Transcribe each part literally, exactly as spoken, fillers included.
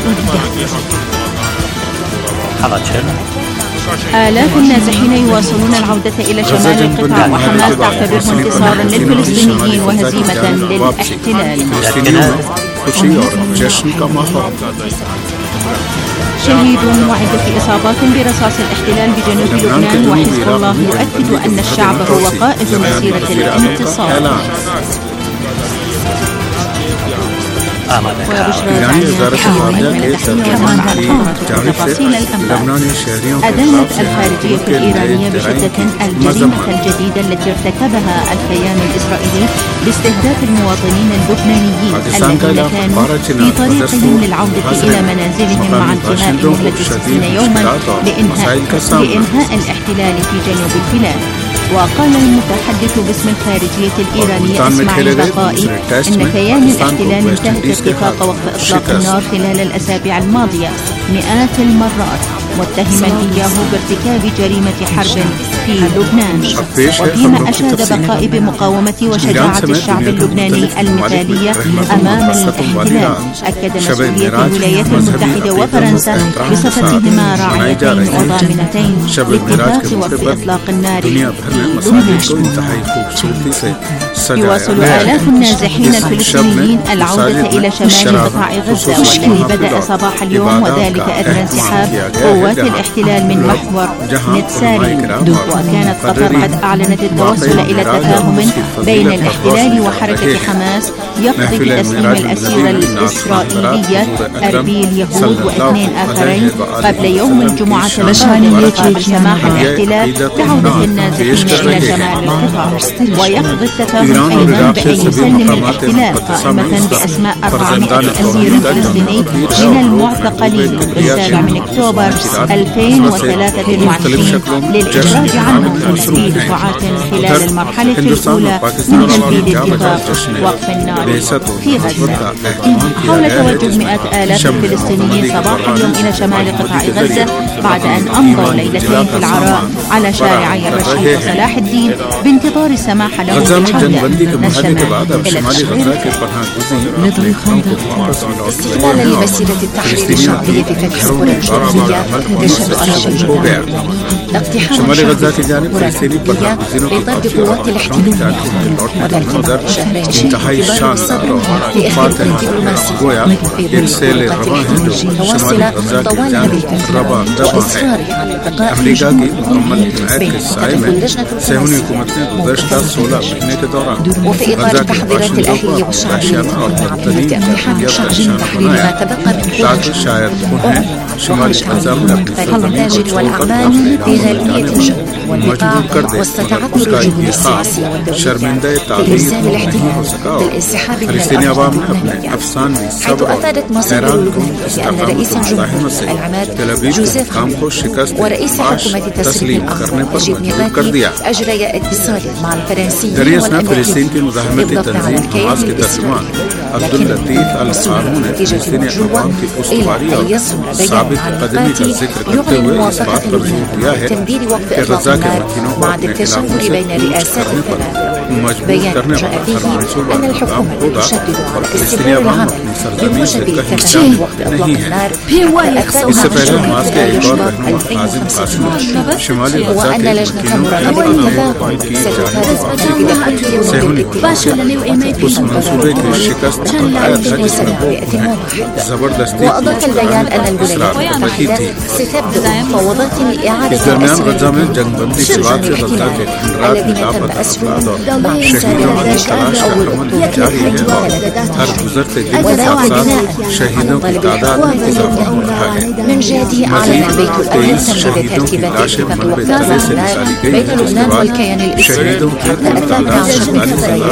السعودية. آلاف النازحين يواصلون العودة إلى شمال القطاع، وحماس تعتبره انتصارا للفلسطينيين وهزيمة للاحتلال. شهيد وعدة إصابات برصاص الاحتلال بجنوب لبنان، وحزب الله يؤكد أن الشعب هو قائد مسيرة الانتصار. إيراني وزارة الخارجية تفاصيل الأنباء. أدانت الخارجية الإيرانية بشدة الجريمة الجديدة التي ارتكبها الكيان الإسرائيلي باستهداف المواطنين اللبنانيين الذين كانوا في طريقهم للعودة إلى منازلهم مع انتهاء مهلة ستين يوما لإنهاء, لإنهاء الاحتلال في جنوب البلاد. وقال المتحدث باسم الخارجية الإيرانية إسماعيل بقائي إن كيان الاحتلال انتهك اتفاق وقف إطلاق النار خلال الأسابيع الماضية مئات المرات، متهما إياه بارتكاب جريمة حرب في لبنان. وفيما أشاد بقائي بمقاومة وشجاعة الشعب اللبناني المثالية أمام الاحتلال، أكد مسؤولية الولايات المتحدة وفرنسا بصفتهما راعيتين وضامنتين لاتخاذ وقف إطلاق النار في لبنان. يواصل آلاف النازحين الفلسطينيين العودة إلى شمال قطاع غزة، والذي بدأ صباح اليوم، وذلك أثر انسحاب قوات الاحتلال من محور نتسارين. وكانت قطر قد أعلنت التوصل إلى تفاهم بين الاحتلال وحركة حماس يقضي بتسليم الأسيرة الإسرائيلية أربيل يهود واثنين آخرين قبل يوم الجمعة المقبل، مقابل سماح الاحتلال بعودة النازحين إلى شمال القطاع. ويقضي التفاهم أيضا بأن يسلم الاحتلال قائمة بأسماء أربعمائة أسير فلسطيني من المعتقلين بالسابع من أكتوبر ألفين وثلاثة وعشرين للإخراج عنهم في دفعات خلال المرحلة الأولى من تنفيذ اتفاق وقف النار في غزة. حول توجه مئات آلاف الفلسطينيين صباح اليوم إلى شمال قطاع غزة بعد أن أمضوا ليلتين في العراء على شارعي الرشيد وصلاح الدين بانتظار السماح لهم بالعودة. نشمل إلى التشغيل استغلالا لمسيرة التحرير الشعبية في فتح القرى الجنوبية، يشهد الشعب اللبناني اقتحام الشعب القرى الجنوبية لطرد قوات الاحتلال، وذلك بعد شهرين من انتظار الصبر لإخراج الدبلوماسية في ظل القوات المتواصلة طوال هذه الفترة وإصراره على البقاء في جنوب لبنان، بينما تدخل لجنة وفي إطار تحضيرات الأهلية والشعبية لعملية اقتحام الشعب لتحرير ما تبقى من قوة وخرج أمنية من التاجر والأعمال بغالبية الجو والبقاع واستطاعت الجهود السياسية والدولية في إرسال الاحتلال بالانسحاب من الأرض اللبنانية، حيث أفادت مصادر لبنانية بأن رئيس الجمهورية العماد جوزيف كابيل ورئيس حكومة تسليم الآخر نجيب ميقاتي أجريا اتصال مع الفرنسيين والأمريكيين للضغط على الكيان الإسرائيلي، لكن وصول نتيجة الجوة إلى أن يصل بيان عن ميقاتي يعلن موافقة الولايات على تمديد وقف إطلاق النار بعد التشاور بين رئاسات الثلاث. بيان جاء فيه أن الحكومة تشدد على استمرار العمل بموجب تمديد وقف إطلاق النار حتى أكثر من أشهر ألفين وخمسة عشر، وأن لجنة مراقبة التفاهم ستفرز إلى حل وجود الاتفاق وأضاف البيان أن الولايات المتحدة ستبدأ مفاوضات لإعادة الأسرى الذين تم أسرهم مع السابع عشر أول أكتوبر، وذلك بناء على طلب الإخوان اللبنانيين. من جهته أعلن بيت الأهل تمديد ترتيبات اتفاق وقف إطلاق النار بين لبنان والكيان الإسرائيلي حتى الثامن عشر من فبراير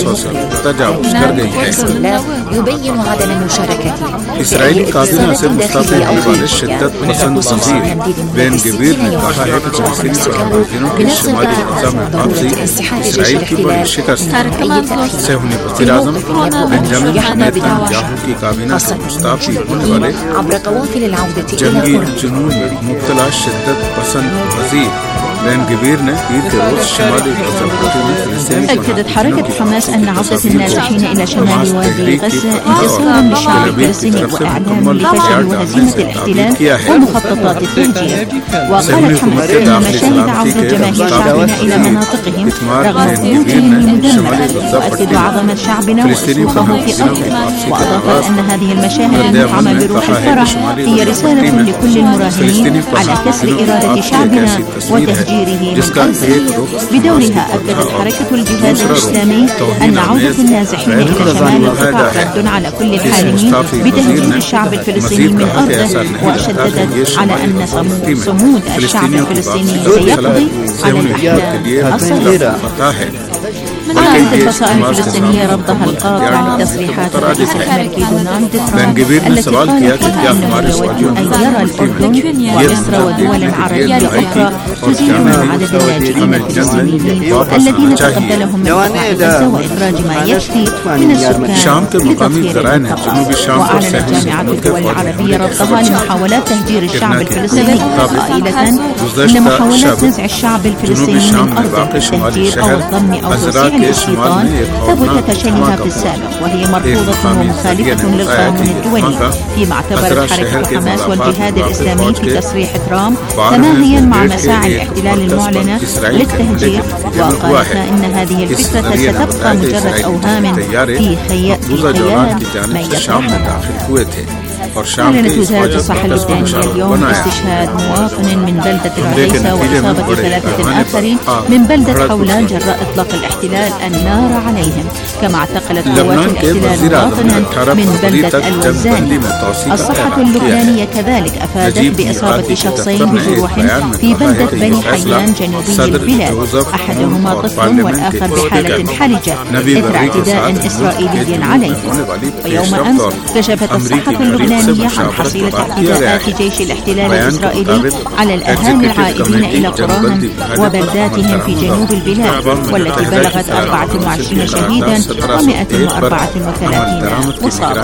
بحسب الله يبين عدم مشاركته إسرائيل قادمة से मुस्ताफे होने वाले शिद्दत पसंद तंजीम बेन गबीर ने कहा है कि फलस्तीनी शरणार्थियों की शुमाली गजा में वापसी इसराइल की बड़ी शिकस्त से होने वज़ीर आज़म बेंजामिन नेतन्याहू की काबीना से मुस्ताफी होने वाले जंगी जुनून में मुब्तला शिद्दत पसंद वज़ीर أكدت حركة حماس أن عودة النازحين إلى شمال وادي غزة انتصارا للشعب الفلسطيني وإعلام لفشل وهزيمة الاحتلال ومخططات التهجير. وقالت حماس إن مشاهد عودة جماهير شعبنا إلى مناطقهم رغم بيوتهم المدمرة تؤكد عظمة شعبنا ورسوخه في أرضه. وأضافت أن هذه المشاهد المفعمة بروح الفرح هي رسالة لكل المراهنين على كسر إرادة شعبنا وتهجيره من غزة. بدورها أكدت حركة الجهاد الإسلامي أن عودة النازحين إلى شمال القطاع رد على كل الحالمين بتهجير الشعب الفلسطيني من أرضه. وشددت على أن صمود الشعب الفلسطيني سيقضي على الأحلام الصغيرة. أعلنت الفصائل الفلسطينية رفضها القاطع لتصريحات الرئيس الأمريكي دونالد ترامب التي قال فيها أنه يود أن يرى الأردن ومصر ودول عربية أخرى تزيل من عدد اللاجئين الفلسطينيين الذين تقبلهم من قطاع غزة وإخراج ما يكفي من السكان لتطهير المنطقة. وأعلنت جامعة الدول العربية رفضها لمحاولات تهجير الشعب الفلسطيني قائلة إن محاولات نزع الشعب الفلسطيني من أرضه بالتهجير أو الضم أو توسيع الاستيطان ثبت فشلها في السابق وهي مرفوضة ومخالفة للقانون الدولي. فيما اعتبرت حركة حماس والجهاد الإسلامي في تصريح ترامب تماهيا مع مساعي الاحتلال المعلنة للتهجير. وقالت إن هذه الفكرة ستبقى مجرد أوهام في خيال من يطرحها. أعلنت وزارة الصحة اللبنانية اليوم استشهاد مواطن من بلدة العريسة وإصابة ثلاثة آخرين من بلدة حولان جراء إطلاق الاحتلال النار عليهم. كما اعتقلت قوات الاحتلال مواطنا من بلدة الوزاني. الصحة اللبنانية كذلك أفادت بإصابة شخصين بجروح في بلدة بني حيان جنوبي البلاد، أحدهما طفل والآخر بحالة حرجة إثر اعتداء إسرائيلي عليهم. ويوم أمس كشفت الصحة اللبنانية عن حصيلة اعتداءات جيش الاحتلال الإسرائيلي على الأهالي العائدين إلى قراهم وبلداتهم في جنوب البلاد، والتي بلغت أربعة وعشرين شهيدا ومئة وأربعة وثلاثين مصابا.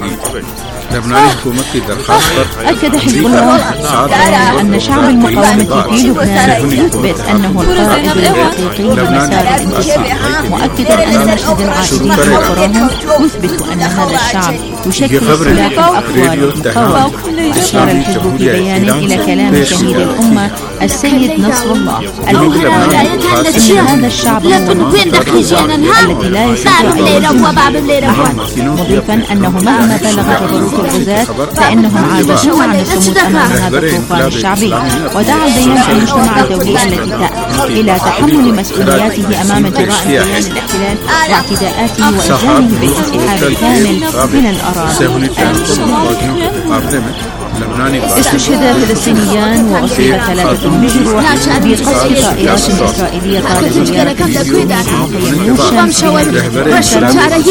أكد حزب الله أن شعب المقاومة في لبنان يثبت أنه القائد الحقيقي لمسار الانتصار، مؤكدا أن نشهد العائدين إلى قراهم يثبت أن هذا الشعب يشكل سلاح الأقوى للمقاومة. أشار الحزب في بيانه إلى كلام شهيد الأمة السيد نصر الله الذي قال أن هذا الشعب هو التي لا يستطيع أن يهزمه، مضيفا أنه مهما بلغ جبروت الغزاة فإنهم عاجزون عن الصمود أمام هذا الطوفان الشعبي. ودعا البيان المجتمع الدولي التي إلى تحمل مسؤولياته أمام جرائم كيان الاحتلال واعتداءاته وإلزامه بالانسحاب الكامل من الأراضي. استشهد فلسطينيان وأصيب ثلاثة بجروح بقصف طائرات إسرائيلية طالت زيارة مسؤولين في مخيم نوشن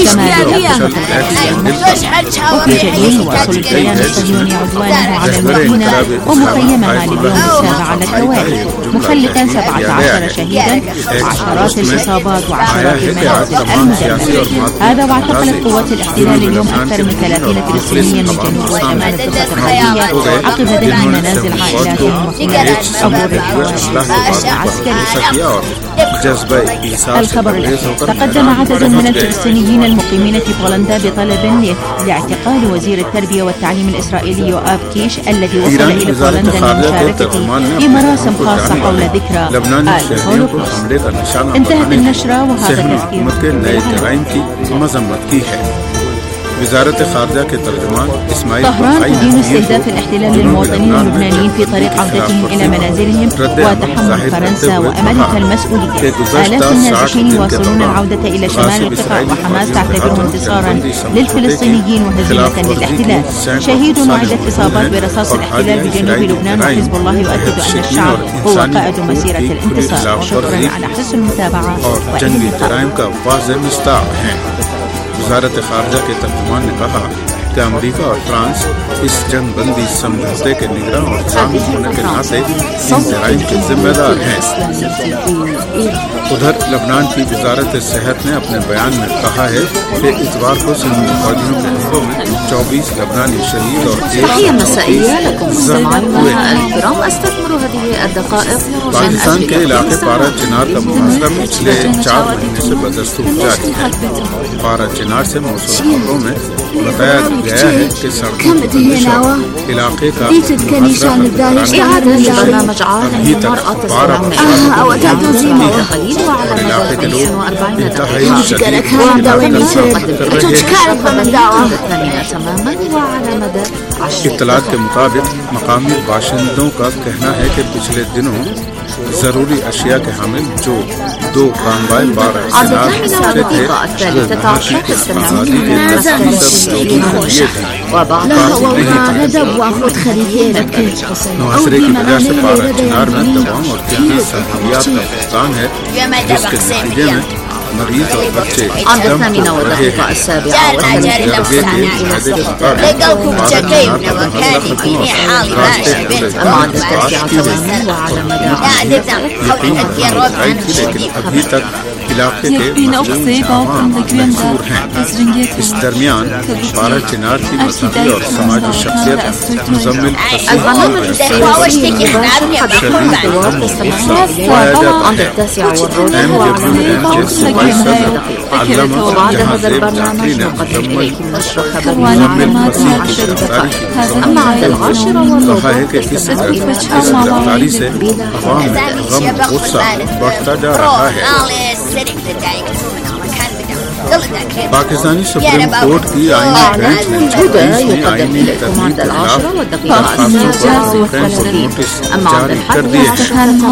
وفي جليل يواصل الكيان الصهيوني عدوانه على المدينة ومخيمها لليوم السابع على التوالي، مخلفا سبعة عشر شهيدا وعشرات الإصابات وعشرات المنازل المدمرة. هذا واعتقلت قوات الاحتلال اليوم أكثر من ثلاثين فلسطينيا من جنوب وشمال الضفة الغربية عقب دمج منازل عائلاتهم وخروج أبو العسكري. الخبر الأخير: تقدم عدد من الفلسطينيين المقيمين في بولندا بطلب لاعتقال وزير التربية والتعليم الإسرائيلي يوآف كيش الذي وصل إلى بولندا لمشاركته في مراسم خاصة حول ذكرى الهولوكوست. انتهت النشرة وهذا تذكير. وزارة خارجة के तर्जुमान इस्माइल طهران تدين استهداف الاحتلال للمواطنين اللبنانيين في طريق عودتهم إلى منازلهم وتحمل فرنسا وأمريكا المسؤولية. آلاف النازحين يواصلون العودة إلى شمال القطاع وحماس تعتبره انتصارا للفلسطينيين وهزيمة للاحتلال. شهيد وعدة إصابات برصاص الاحتلال بجنوب لبنان، وحزب الله يؤكد أن الشعب هو قائد مسيرة الانتصار. وشكرا على حسن المتابعة وإلى اللقاء. वजारत खारजा के तर्जुमान ने कहा कि अमेरिका और फ्रांस इस जंग बंदी समझौते के निगरान और शामिल होने के नाते इन जराइम के जिम्मेदार हैं। उधर लबनान की वजारत सेहत ने अपने बयान में कहा है कि इतवार को सिंध फौजियों के हमलों में चौबीस लबनानी शहीद और تحية مسائية لكم مستمعينا الكرام. استثمر هذه الدقائق पाकिस्तान के इलाके पारा चिनार का मुआवजा पिछले चार महीने से बदस्तूर जारी है। पारा चिनार से मौसूल खबरों में बताया गया है कि सड़कों इलाके का अभी तक बारह इलाके के लोग इंतहाई इत्तलात के मुताबिक मकामी बाशिंदों का कहना है कि पिछले दिनों जरूरी अशिया के हामिल जो दो कामवाय बारह से थे मुआसरे की वजह से बारह चिनार में दवाओं और तिब्बी सहूलियात का भुगतान है, जिसके नतीजे में मरीज और बच्चे लेकिन अभी तक इलाके के मशहूर हैं। इस दरमियान बारह चिनार की मजहबी और समाजी शख्सियत मुजम्मिल कहा है कि इस गिरफ्तारी से अवाम में गम गुस्सा बढ़ता जा रहा है। पाकिस्तानी सुप्रीम कोर्ट की आईनी बेंच ने छब्बीसवीं आईनी तरमीम के खिलाफ नोटिस जारी कर दिए हैं।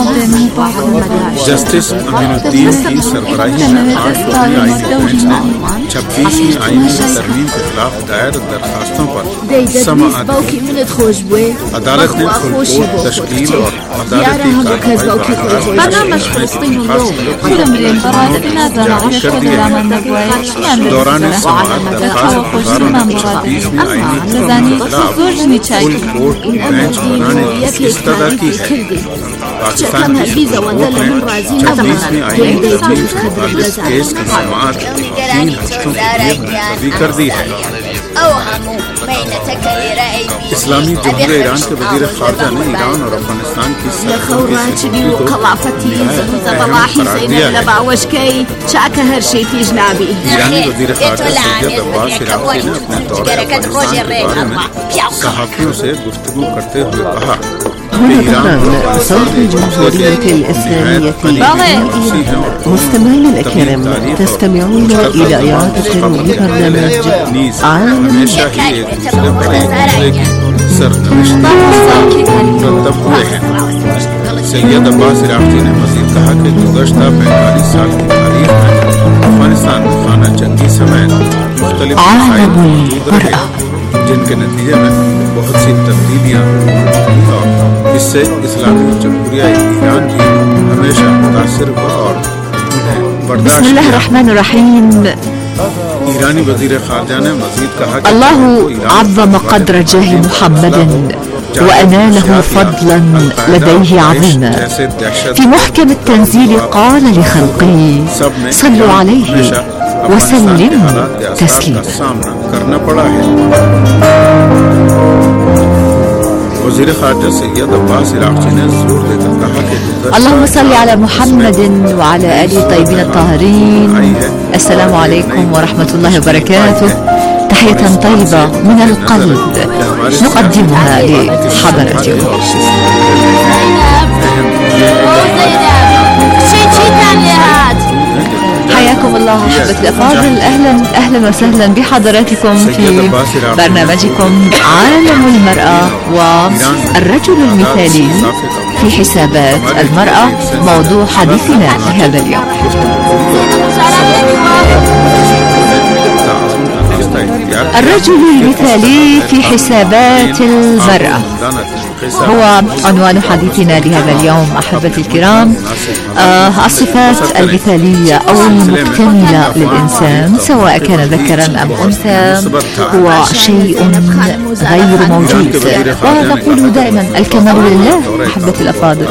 जस्टिस अमीनुद्दीन की सरबराही में आठ लोगों आईनी बेंच ने छब्बीसवीं आईनी तरमीम के खिलाफ दायर दरखास्तों पर समाअत की। अदालत ने फुल कोर्ट तश्कील और अदालती कार्रवाई कर दिए हैं। दौरान समाअत दरखास्त गुजारों ने छब्बीसवीं आईनी तरमीम के खिलाफ फुल कोर्ट बेंच बनाने की इस्तदा की है। पाकिस्तान की सुप्रीम कोर्ट ने छब्बीसवीं आईनी तरमीम से मुताल्लिक़ केस की समाअत तीन हफ्तों के लिए मुलतवी कर दी है। इस्लामी जमहूरिया ईरान के वज़ीर ख़ारजा ने ईरान और अफगानिस्तान की सरहदों की स्थिति को करार दिया है। ईरानी वज़ीर ख़ारजा सैयद अब्बास इराक़ी ने अपने दौरे अफगानिस्तान के बारे में सहाफ़ियों से गुफ्तगू करते हुए कहा صوت الجمهورية الإسلامية مستمعينا الأكرام، تستمعون إلى إعادة لبرنامج عالم सैयद अब्बास इराक़ी ने मज़ीद कहा कि गुज़श्ता पैंतालीस साल की तारीख में अफगानिस्तान में खाना जंगी समेत मुख्तलिफ मसाइल मौजूद रहे, जिनके नतीजे में बहुत सी तब्दीलियाँ हुई और इससे इस्लामी जमहूरिया ईरान भी हमेशा मुतासिर हुआ और उन्हें बर्दाश्त किया। ईरानी वज़ीर ख़ारजा ने मज़ीद कहा कि الله عظم قدر جاه محمد وأناله فضلا لديه عظيما. في محكم التنزيل قال لخلقه صلوا عليه وسلموا تسليما. वज़ीर ख़ारजा सैयद अब्बास इराक़ी ने जोर देकर कहा कि اللهم صل على محمد وعلى آله الطيبين الطاهرين. السلام عليكم ورحمة الله وبركاته. تحية طيبة من القلب نقدمها لحضراتكم. حياكم الله أحبتي الأفاضل، أهلا أهلا وسهلا بحضراتكم في برنامجكم عالم المرأة والرجل المثالي في حسابات المرأة، موضوع حديثنا لهذا اليوم. الرجل المثالي في حسابات المرأة هو عنوان حديثنا لهذا اليوم أحبتي الكرام. آه الصفات المثالية أو المكتملة للإنسان سواء كان ذكرا أم أنثى هو شيء غير موجود، ونقول دائما الكمال لله أحبتي الأفاضل.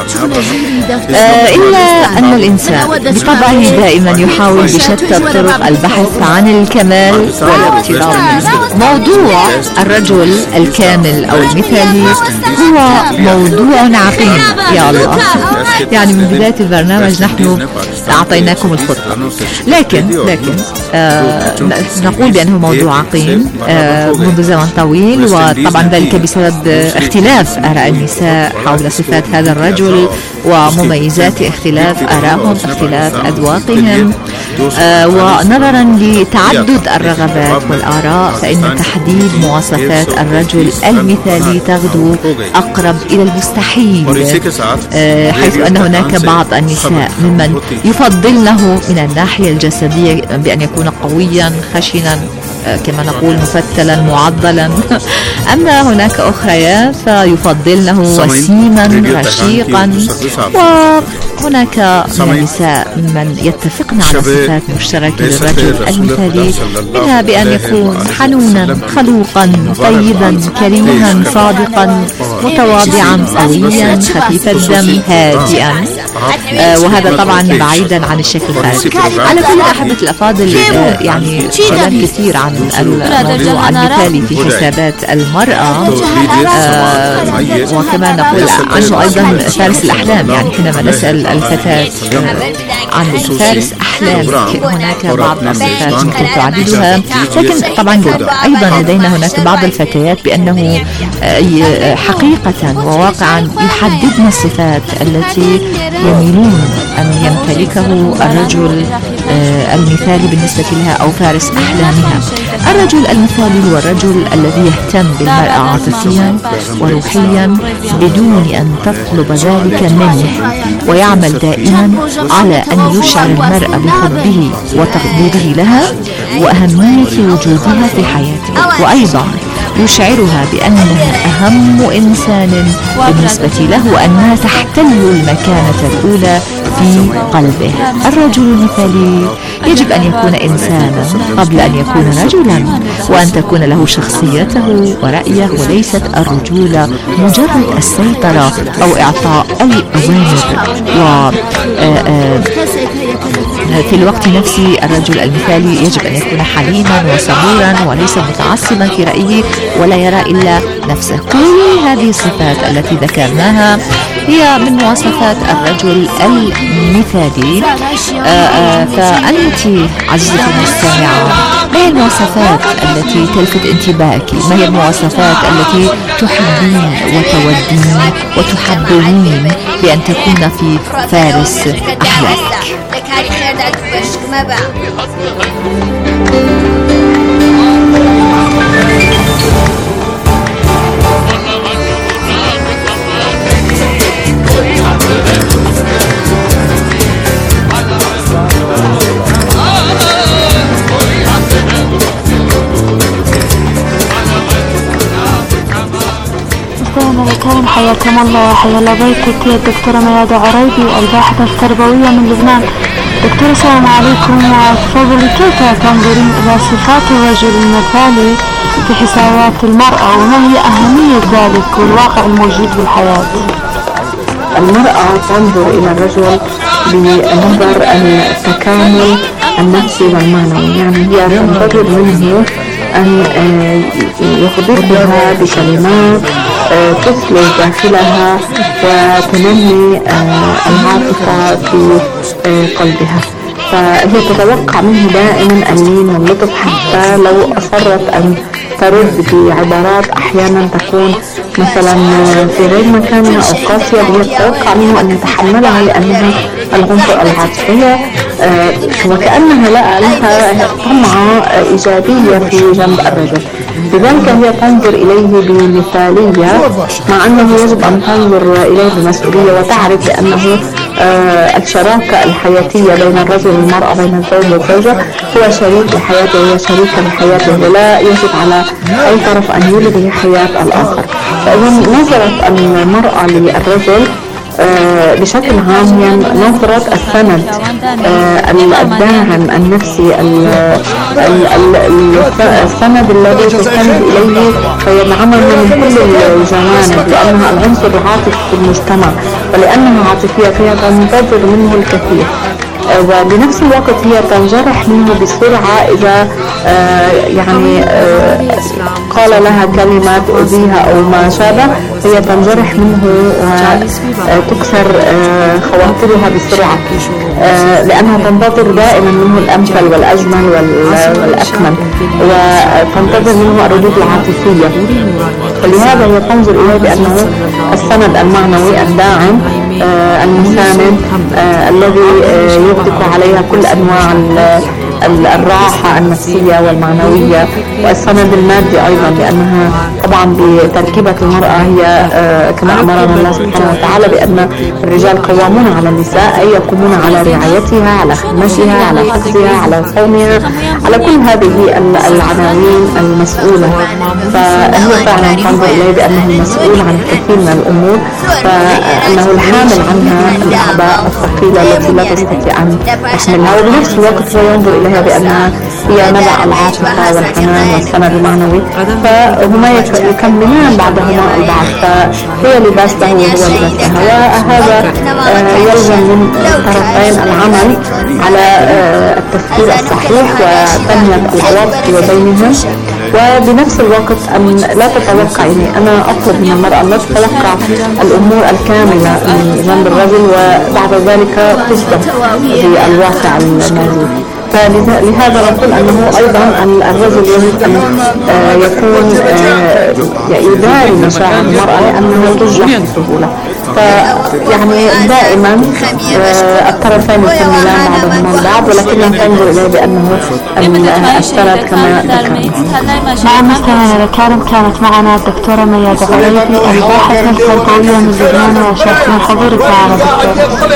آه إلا أن الإنسان بطبعه دائما يحاول بشتى الطرق البحث عن الكمال والاقتراب منه. موضوع الرجل الكامل أو المثالي هو موضوع عقيم يا الله. يعني من بداية البرنامج نحن أعطيناكم الخطة، لكن لكن آه نقول بأنه موضوع عقيم آه منذ زمن طويل، وطبعا ذلك بسبب اختلاف آراء النساء حول صفات هذا الرجل ومميزات اختلاف آرائهم، اختلاف أذواقهم، آه ونظرا لتعدد الرغبات والآراء فإن تحديد مواصفات الرجل المثالي تغدو أقرب إلى المستحيل، آه حيث أن هناك بعض النساء ممن يفضلنه من الناحية الجسدية بأن يكون قويا خشنا كما نقول مفتلا معضلا، أما هناك أخريات فيفضلنه وسيما رشيقا، وهناك من النساء من يتفقن على صفات مشتركة للرجل المثالي، منها بأن يكون حنونا خلوقا طيبا كريما صادقا متواضعا قويا خفيف الدم هادئا، آه وهذا طبعا بعيدا عن الشكل الخارجي. على كل أحبة الأفاضل آه يعني كلام كثير عن الموضوع المثالي في حسابات المرأة، آه وكما نقول عنه أيضا فارس الأحلام. يعني حينما نسأل الفتاة عن فارس أحلامك هناك بعض الصفات ممكن تعددها، لكن طبعا أيضا لدينا هناك بعض الفتيات بأنه حقيقة وواقعا يحددن الصفات التي يميلون أن يمتلكه الرجل المثالي بالنسبة لها أو فارس أحلامها. الرجل المثالي هو الرجل الذي يهتم بالمرأة عاطفيا وروحيا بدون أن تطلب ذلك منه، ويعمل دائما على أن يشعر المرأة بحبه وتقديره لها وأهمية وجودها في حياته، وأيضا يشعرها بأنها أهم إنسان بالنسبة له وأنها تحتل المكانة الأولى في قلبه. الرجل المثالي يجب أن يكون إنسانا قبل أن يكون رجلا، وأن تكون له شخصيته ورأيه، وليست الرجولة مجرد السيطرة أو إعطاء الأوامر. و في الوقت نفسه الرجل المثالي يجب أن يكون حليما وصبورا وليس متعصبا في رأيه ولا يرى إلا نفسه. كل هذه الصفات التي ذكرناها هي من مواصفات الرجل المثالي. فأنت عزيزتي المستمعة، ما هي المواصفات التي تلفت انتباهك؟ ما هي المواصفات التي تحبين وتودين وتحبين بأن تكون في فارس أحلامك؟ الكريم حياكم الله وحيا الله بيتك يا الدكتورة ميادة عريبي الباحثة التربوية من لبنان. دكتورة السلام عليكم، وتفضلي كيف تنظرين إلى صفات الرجل المثالي في حسابات المرأة، وما هي أهمية ذلك والواقع الموجود بالحياة؟ المرأة تنظر إلى الرجل بنظر التكامل النفسي والمعنوي، يعني هي تنتظر منه أن يخبرها بكلمات تثلج داخلها وتنمي العاطفة في قلبها، فهي تتوقع منه دائما اللين واللطف، حتى لو أصرت أن ترد بعبارات أحيانا تكون مثلا في غير مكانها أو قاسية، هي تتوقع منه أن يتحملها لأنها العنصر العاطفي، وكأنها لها طمعة إيجابية في جنب الرجل، لذلك هي تنظر إليه بمثالية، مع أنه يجب أن تنظر إليه بمسؤولية وتعرف بأنه الشراكة الحياتية بين الرجل والمرأة، بين الزوج والزوجة، هو شريك لحياته، هو شريكا لحياته، ولا يجب على أي طرف أن يلغي حياة الآخر. فإذا نظرة المرأة للرجل بشكل عام هي نظرة السند الداعم النفسي، السند الذي تستند إليه فيدعمها من كل الجوانب، لأنها العنصر العاطفي في المجتمع، ولأنها عاطفية فهي تنتظر منه الكثير، وبنفس الوقت هي تنجرح منه بسرعة إذا آه يعني آه قال لها كلمة تؤذيها أو ما شابه، هي تنجرح منه وتكسر آه خواطرها بسرعة، آه لأنها تنتظر دائما منه الأمثل والأجمل والأكمل، وتنتظر منه الردود العاطفية. فلهذا هي تنظر إليه بأنه السند المعنوي الداعم، آه المساند، آه الذي آه يطلق عليها كل أنواع الراحة النفسية والمعنوية، والسند المادي أيضا، لأنها طبعا بتركيبة المرأة هي آه كما أمرنا الله سبحانه وتعالى بأن الرجال قوامون على النساء، أي يقومون على رعايتها، على خدمتها، على حفظها، على صونها، على كل هذه العناوين المسؤولة. فهي فعلا تنظر إليه بأنه المسؤول عن الكثير من الأمور، فأنه الحامل عنها الأعباء الثقيلة التي لا تستطيع أن تحملها، وبنفس الوقت هو ينظر إليها بأنها هي نبع العاطفة والحنان والسند المعنوي، فهما يكملان بعضهما البعض، فهي لباس له وهو لباس لها، وهذا يلزم من الطرفين العمل على التفكير الصحيح وتنمية العواطف بينهم، وبنفس الوقت أن لا تتوقع، يعني أنا أطلب من المرأة لا تتوقع الأمور الكاملة من جنب الرجل وبعد ذلك تصدم بالواقع الموجود. فلهذا نقول أنه أيضا الرجل يجب أن يكون يداري مشاعر المرأة لأنه تجرح بسهولة. فيعني دائما الطرفين يكملان بعضهما البعض، ولكنها تنظر إليه بأنه السند كما ذكرنا. مع مستمعينا الكرام، كانت معنا الدكتورة ميادة عريبي، الباحثة التربوية من لبنان، وشكرا حضورك معنا دكتورة.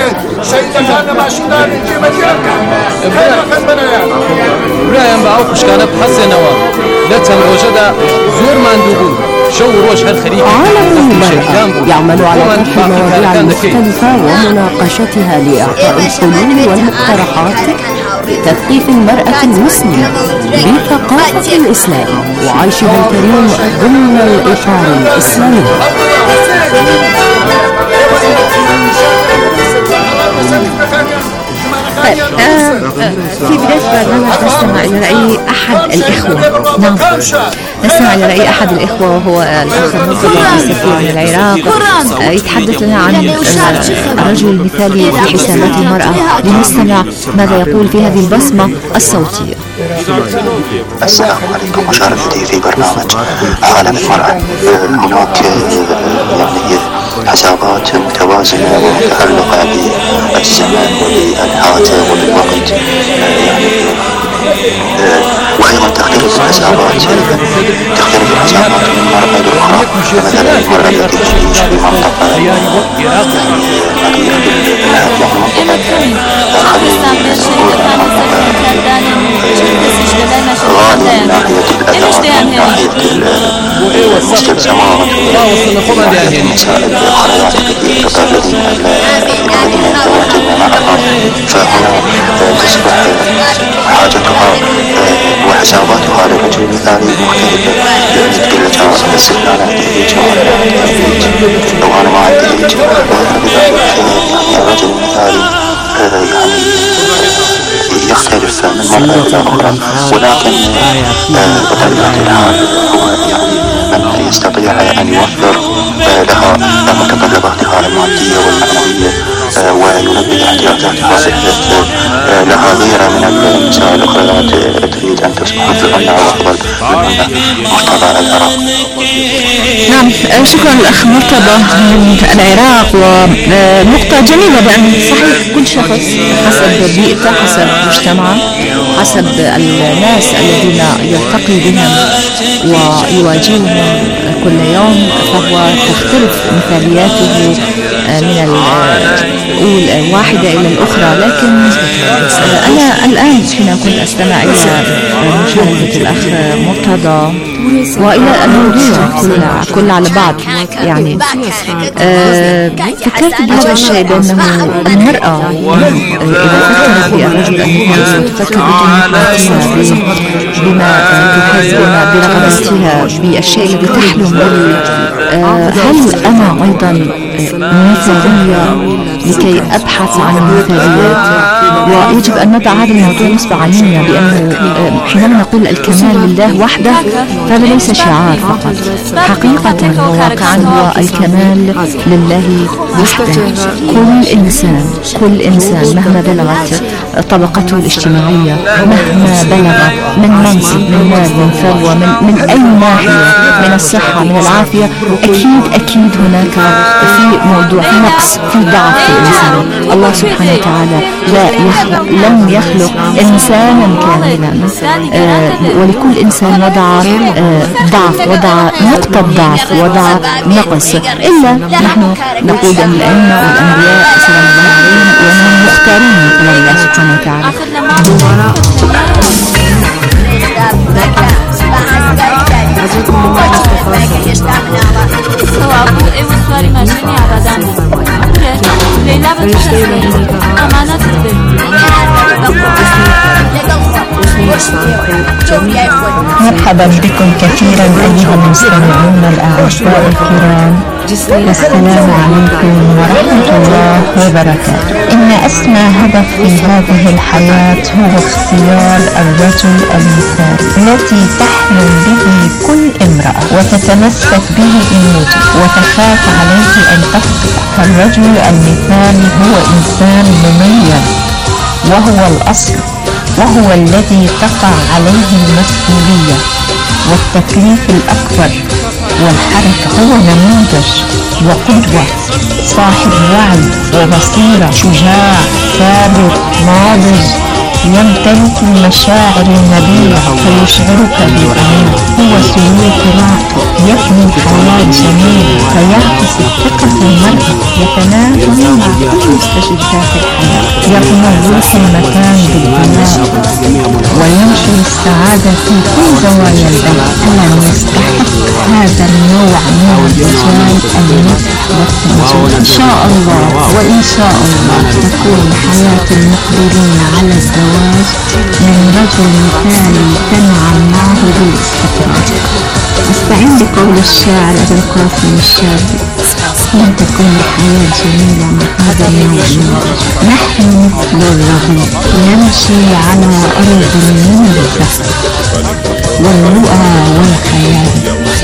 برایم با او خوشکانه بحسنوا لتم وجد زور مندوبون شو روش هالخريف عالم المرأة يعمل على طرح المواضيع المختلفة ومناقشتها لإعطاء الحلول والمقترحات لتثقيف المرأة المسلمة بثقافة الإسلام وعيشها الكريم ضمن الإطار الإسلامي. طيب آه في بداية البرنامج نستمع إلى رأي أحد الإخوة. نعم نستمع إلى رأي أحد الإخوة وهو الأخ مرتضى السفير من العراق، آه يتحدث لنا عن آه الرجل المثالي في حسابات المرأة. لنستمع ماذا يقول في هذه البصمة الصوتية. السلام عليكم مشاركتي في برنامج عالم المرأة. هناك يعني حسابات متوازنة ومتعلقة بالزمن وبالهاتف وبالوقت، يعني وأيضا تختلف الحسابات تختلف الحسابات من مرة إلى أخرى. مثلا المرأة التي تعيش في منطقة مدينة غالية من ناحية الأثار، من ناحية المستلزمات ومن مسائل الخيارات التي تقررون الذين يتواجدون معها، فهنا تصبح حاجتها وحساباتها للرجل المثالي مختلفة. يعني تقول لك بس أنا عندي هيك أو أنا ما عندي هيك، يعني الرجل المثالي يعني يختلف من مرة إلى أخرى، ولكن بطبيعة الحال هو يعني من يستطيع أن يوفر لها متطلباتها المادية والمعنوية ويلبي احتياجاتها بحيث لها غيرة من النساء الأخرى تريد أن تصبح مثلهن أو أفضل منهن مجتمع العراق. نعم شكرا الأخ مرتضى من العراق، ونقطة جميلة بأن صحيح كل شخص حسب بيئته، حسب مجتمعه، حسب الناس الذين يلتقي بهم ويواجههم كل يوم، فهو تختلف مثالياته من الأولى واحدة إلى الأخرى، لكن أنا الآن حين كنت أستمع إلى مشاركة الأخ مرتضى وإلى الموضوع كل كل على بعض، يعني آه فكرت بهذا الشيء بأنه المرأة إذا فكرت بالرجل أن تفكر بديمقراطية بما تحس برغبتها بالشيء الذي تحلم به، آه هل أنا أيضا مثالية لكي أبحث عن المثاليات؟ ويجب أن نضع هذا الموضوع نصب عيننا، بأنه حينما نقول الكمال لله وحده فهذا ليس شعار فقط، حقيقة وواقعا هو الكمال لله وحده. كل إنسان كل إنسان مهما بلغت طبقته الاجتماعية، مهما بلغ من منصب من مال من ثروة من, من أي ناحية، من الصحة من العافية، أكيد أكيد هناك في موضوع في نقص في ضعف في الإنسان. الله سبحانه وتعالى لا يخلق لم يخلق إنسانا كاملا، آه ولكل إنسان وضع آه ضعف، وضع نقطة ضعف، وضع نقص، إلا نحن نقول أن الأئمة والأنبياء سلام الله عليهم وأنهم مختارين من قبل الله سبحانه وتعالى. مرحبا بكم كثيرا أيها المستمعون الأعزاء الكرام، السلام عليكم ورحمة الله وبركاته. إن أسمى هدف في هذه الحياة هو اختيار الرجل المثالي التي تحلم به كل امرأة وتتمسك به إن وجد وتخاف عليه أن تخطئ. فالرجل المثالي هو إنسان مميز وهو الأصل، وهو الذي تقع عليه المسؤولية والتكليف الأكبر والحركة. هو نموذج وقدوة، صاحب وعي وبصيرة، شجاع ثابت ناضج، يمتلك المشاعر النبيلة فيشعرك بالأمان. هو سلوك راقي يبني حياة جميلة فيعكس الثقة في المرأة، يتناغم مع كل مستجدات الحياة، يغمر في المكان بالبناء وينشر السعادة في كل زوايا البيت. ألم يستحق هذا النوع من الرجال المدح والتنجيل؟ إن شاء الله وإن شاء الله تكون حياة المقبلين على الزواج من رجل مثالي تنعم معه بالاستقرار. استعين بقول الشاعر أبي القاسم الشافعي: لن تكون الحياة جميلة مع هذا النوع من الرجل. نحن مثل الرجل نمشي على أرض من الزهر والرؤى والخيال،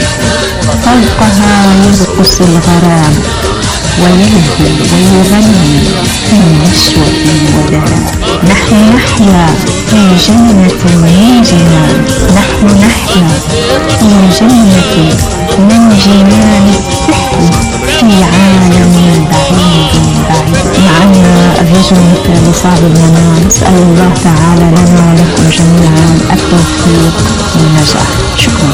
فوقها يرقص الغرام ويلهي ويغني في نشوة ودلال. نحن نحيا في جنة من جنان، نحن نحيا في جنة من جنان السحر في عالم بعيد بعيد. معنا الرجل مثل صعب المنام. نسأل الله تعالى لنا ولكم جميعا التوفيق والنجاح. شكرا.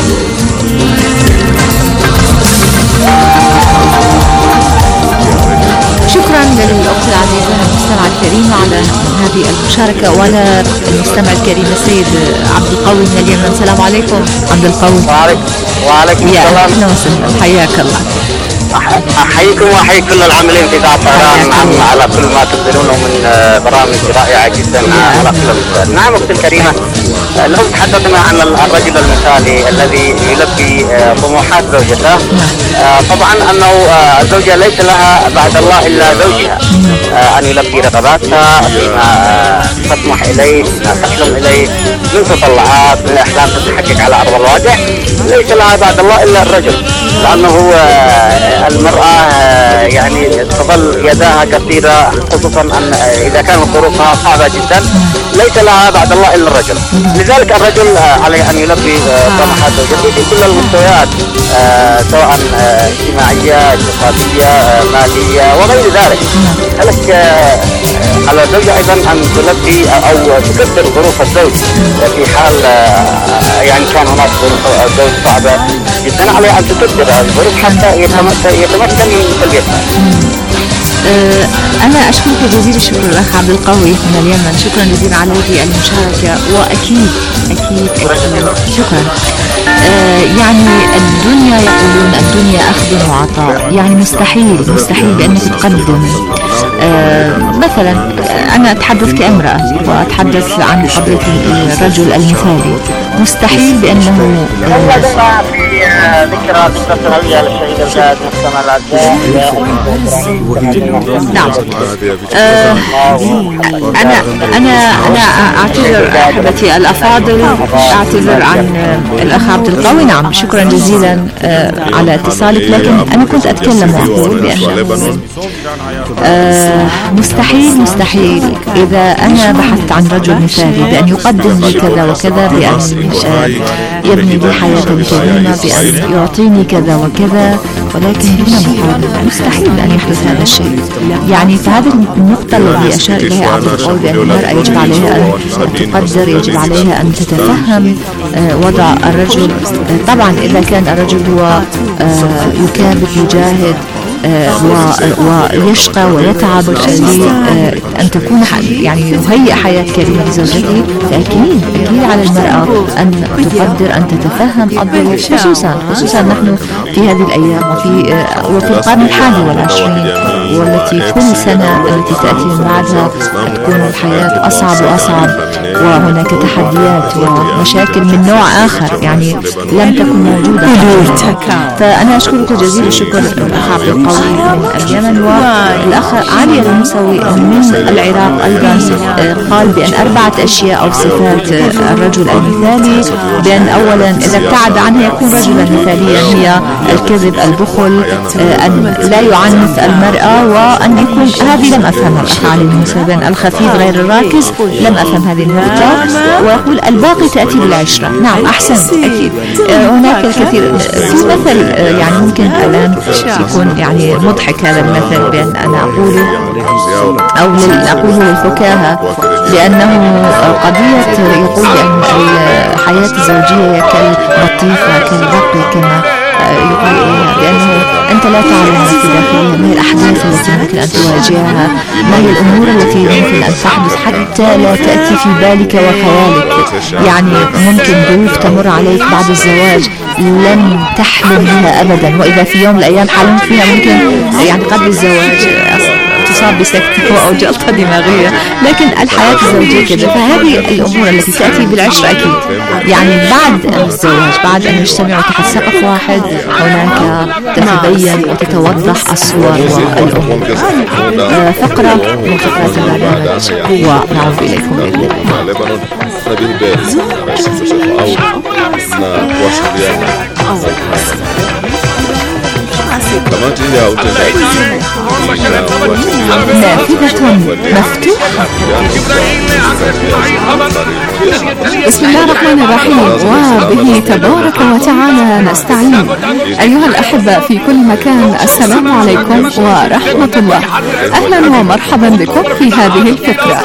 شكرا للأخت العزيزة المستمع الكريم على هذه المشاركة، وعلى المستمع الكريم السيد عبد القوي من اليمن. السلام عليكم عبد القوي. وعليكم وعليكم السلام. أهلا وسهلا، حياك الله. أحييكم وأحيي كل العاملين في إذاعة طهران على كل ما تبذلونه من برامج رائعة جدا على كل المستوى. نعم أختي الكريمة، لو تحدثنا عن الرجل المثالي الذي يلبي طموحات زوجته، طبعا أنه الزوجة ليس لها بعد الله إلا زوجها، أن يلبي رغباتها فيما تطمح إليه، فيما تحلم إليه من تطلعات من أحلام تتحقق على أرض الواقع. ليس لها بعد الله إلا الرجل، لأنه المرأة يعني تظل يداها كثيرة، خصوصا أن إذا كان ظروفها صعبة جدا ليس لها بعد الله إلا الرجل. لذلك الرجل عليه أن يلبي طموحات زوجته في كل المستويات، سواء اجتماعية اقتصادية مالية وغير ذلك. لذلك على الزوجة أيضا أن تلبي أو تقدر ظروف الزوج في حال يعني كان هناك ظروف الزوج صعبة جدا، عليها أن تقدر الظروف حتى يتمكن من تلبيتها. أنا أشكرك جزيل الشكر الأخ عبد القوي من اليمن، شكرا جزيلا على هذه المشاركة، وأكيد أكيد أكيد شكرا. آه يعني الدنيا يقولون الدنيا أخذ وعطاء، يعني مستحيل مستحيل بأنك تقدم. آه مثلا أنا أتحدث كامرأة وأتحدث عن قضية الرجل المثالي، مستحيل بأنه آه في ذكرى ذكرى سنوية للشهيد الغازي محسن العزام. نعم. آه أنا أنا أنا أعتذر أحبتي الأفاضل، أعتذر عن الأخ عبد القوي. نعم شكرا جزيلا آه على اتصالك، لكن أنا كنت أتكلم وأقول بأنه آه مستحيل مستحيل إذا أنا بحثت عن رجل مثالي بأن يقدم لي كذا وكذا، بأن آه يبني لي حياة كريمة، بأن يعطيني كذا وكذا، ولكن دون مقابل مستحيل أن يحدث هذا الشيء. يعني فهذه النقطة التي أشار إليها عبد القوي بأن المرأة يجب عليها أن تقدر، يجب عليها أن تتفهم آه وضع الرجل. آه طبعا إذا كان الرجل هو آه يكابد يجاهد آه ويشقى ويتعب لأن تكون يعني يهيئ حياة كريمة لزوجته، فأكيد أكيد على المرأة أن تقدر أن تتفهم الظروف، خصوصا خصوصا نحن في هذه الأيام وفي آه وفي القرن الحادي والعشرين، والتي كل سنة التي تأتي من بعدها تكون الحياة أصعب وأصعب، وهناك تحديات ومشاكل من نوع آخر يعني لم تكن موجودة. فأنا أشكرك جزيل الشكر الأخ عبد القوي من اليمن، والأخ علي الموسوي من العراق أيضا قال بأن أربعة أشياء أو صفات الرجل المثالي، بأن أولا إذا ابتعد عنها يكون رجلا مثاليا، هي الكذب، البخل، أن لا يعنف المرأة، وأن يكون هذه لم أفهمها الأخ علي الموسوي بأن الخفيف غير الراكز، لم أفهم هذه النقطة. ويقول الباقي تأتي بالعشرة. نعم أحسنت أكيد. هناك الكثير في مثل يعني ممكن الآن يكون يعني مضحك هذا المثل بأن أنا أقوله أو أقوله للفكاهة، لأنه قضية يقول بأن الحياة الزوجية كالبطيخة كالبقل كما يقول، لأنه أنت لا تعلم ما في داخلها، ما هي الأحداث التي ممكن أن تواجهها، ما هي الأمور التي ممكن أن تحدث حتى لا تأتي في بالك وخيالك. يعني ممكن ظروف تمر عليك بعد الزواج لم تحلم بها أبدا، وإذا في يوم من الأيام حلمت فيها ممكن يعني قبل الزواج تصاب بسكتة أو جلطة دماغية، لكن الحياة الزوجية كذا. فهذه الأمور التي تأتي بالعشرة أكيد يعني بعد الزواج، بعد أن يجتمعوا تحت سقف واحد هناك تتبين وتتوضح الصور والأمور. آه فقرة من فقرات البرنامج ونعود إليكم بإذن نافذة مفتوحة. بسم الله الرحمن الرحيم، وبه تبارك وتعالى نستعين. أيها الأحبة في كل مكان، السلام عليكم ورحمة الله. أهلا ومرحبا بكم في هذه الفكرة.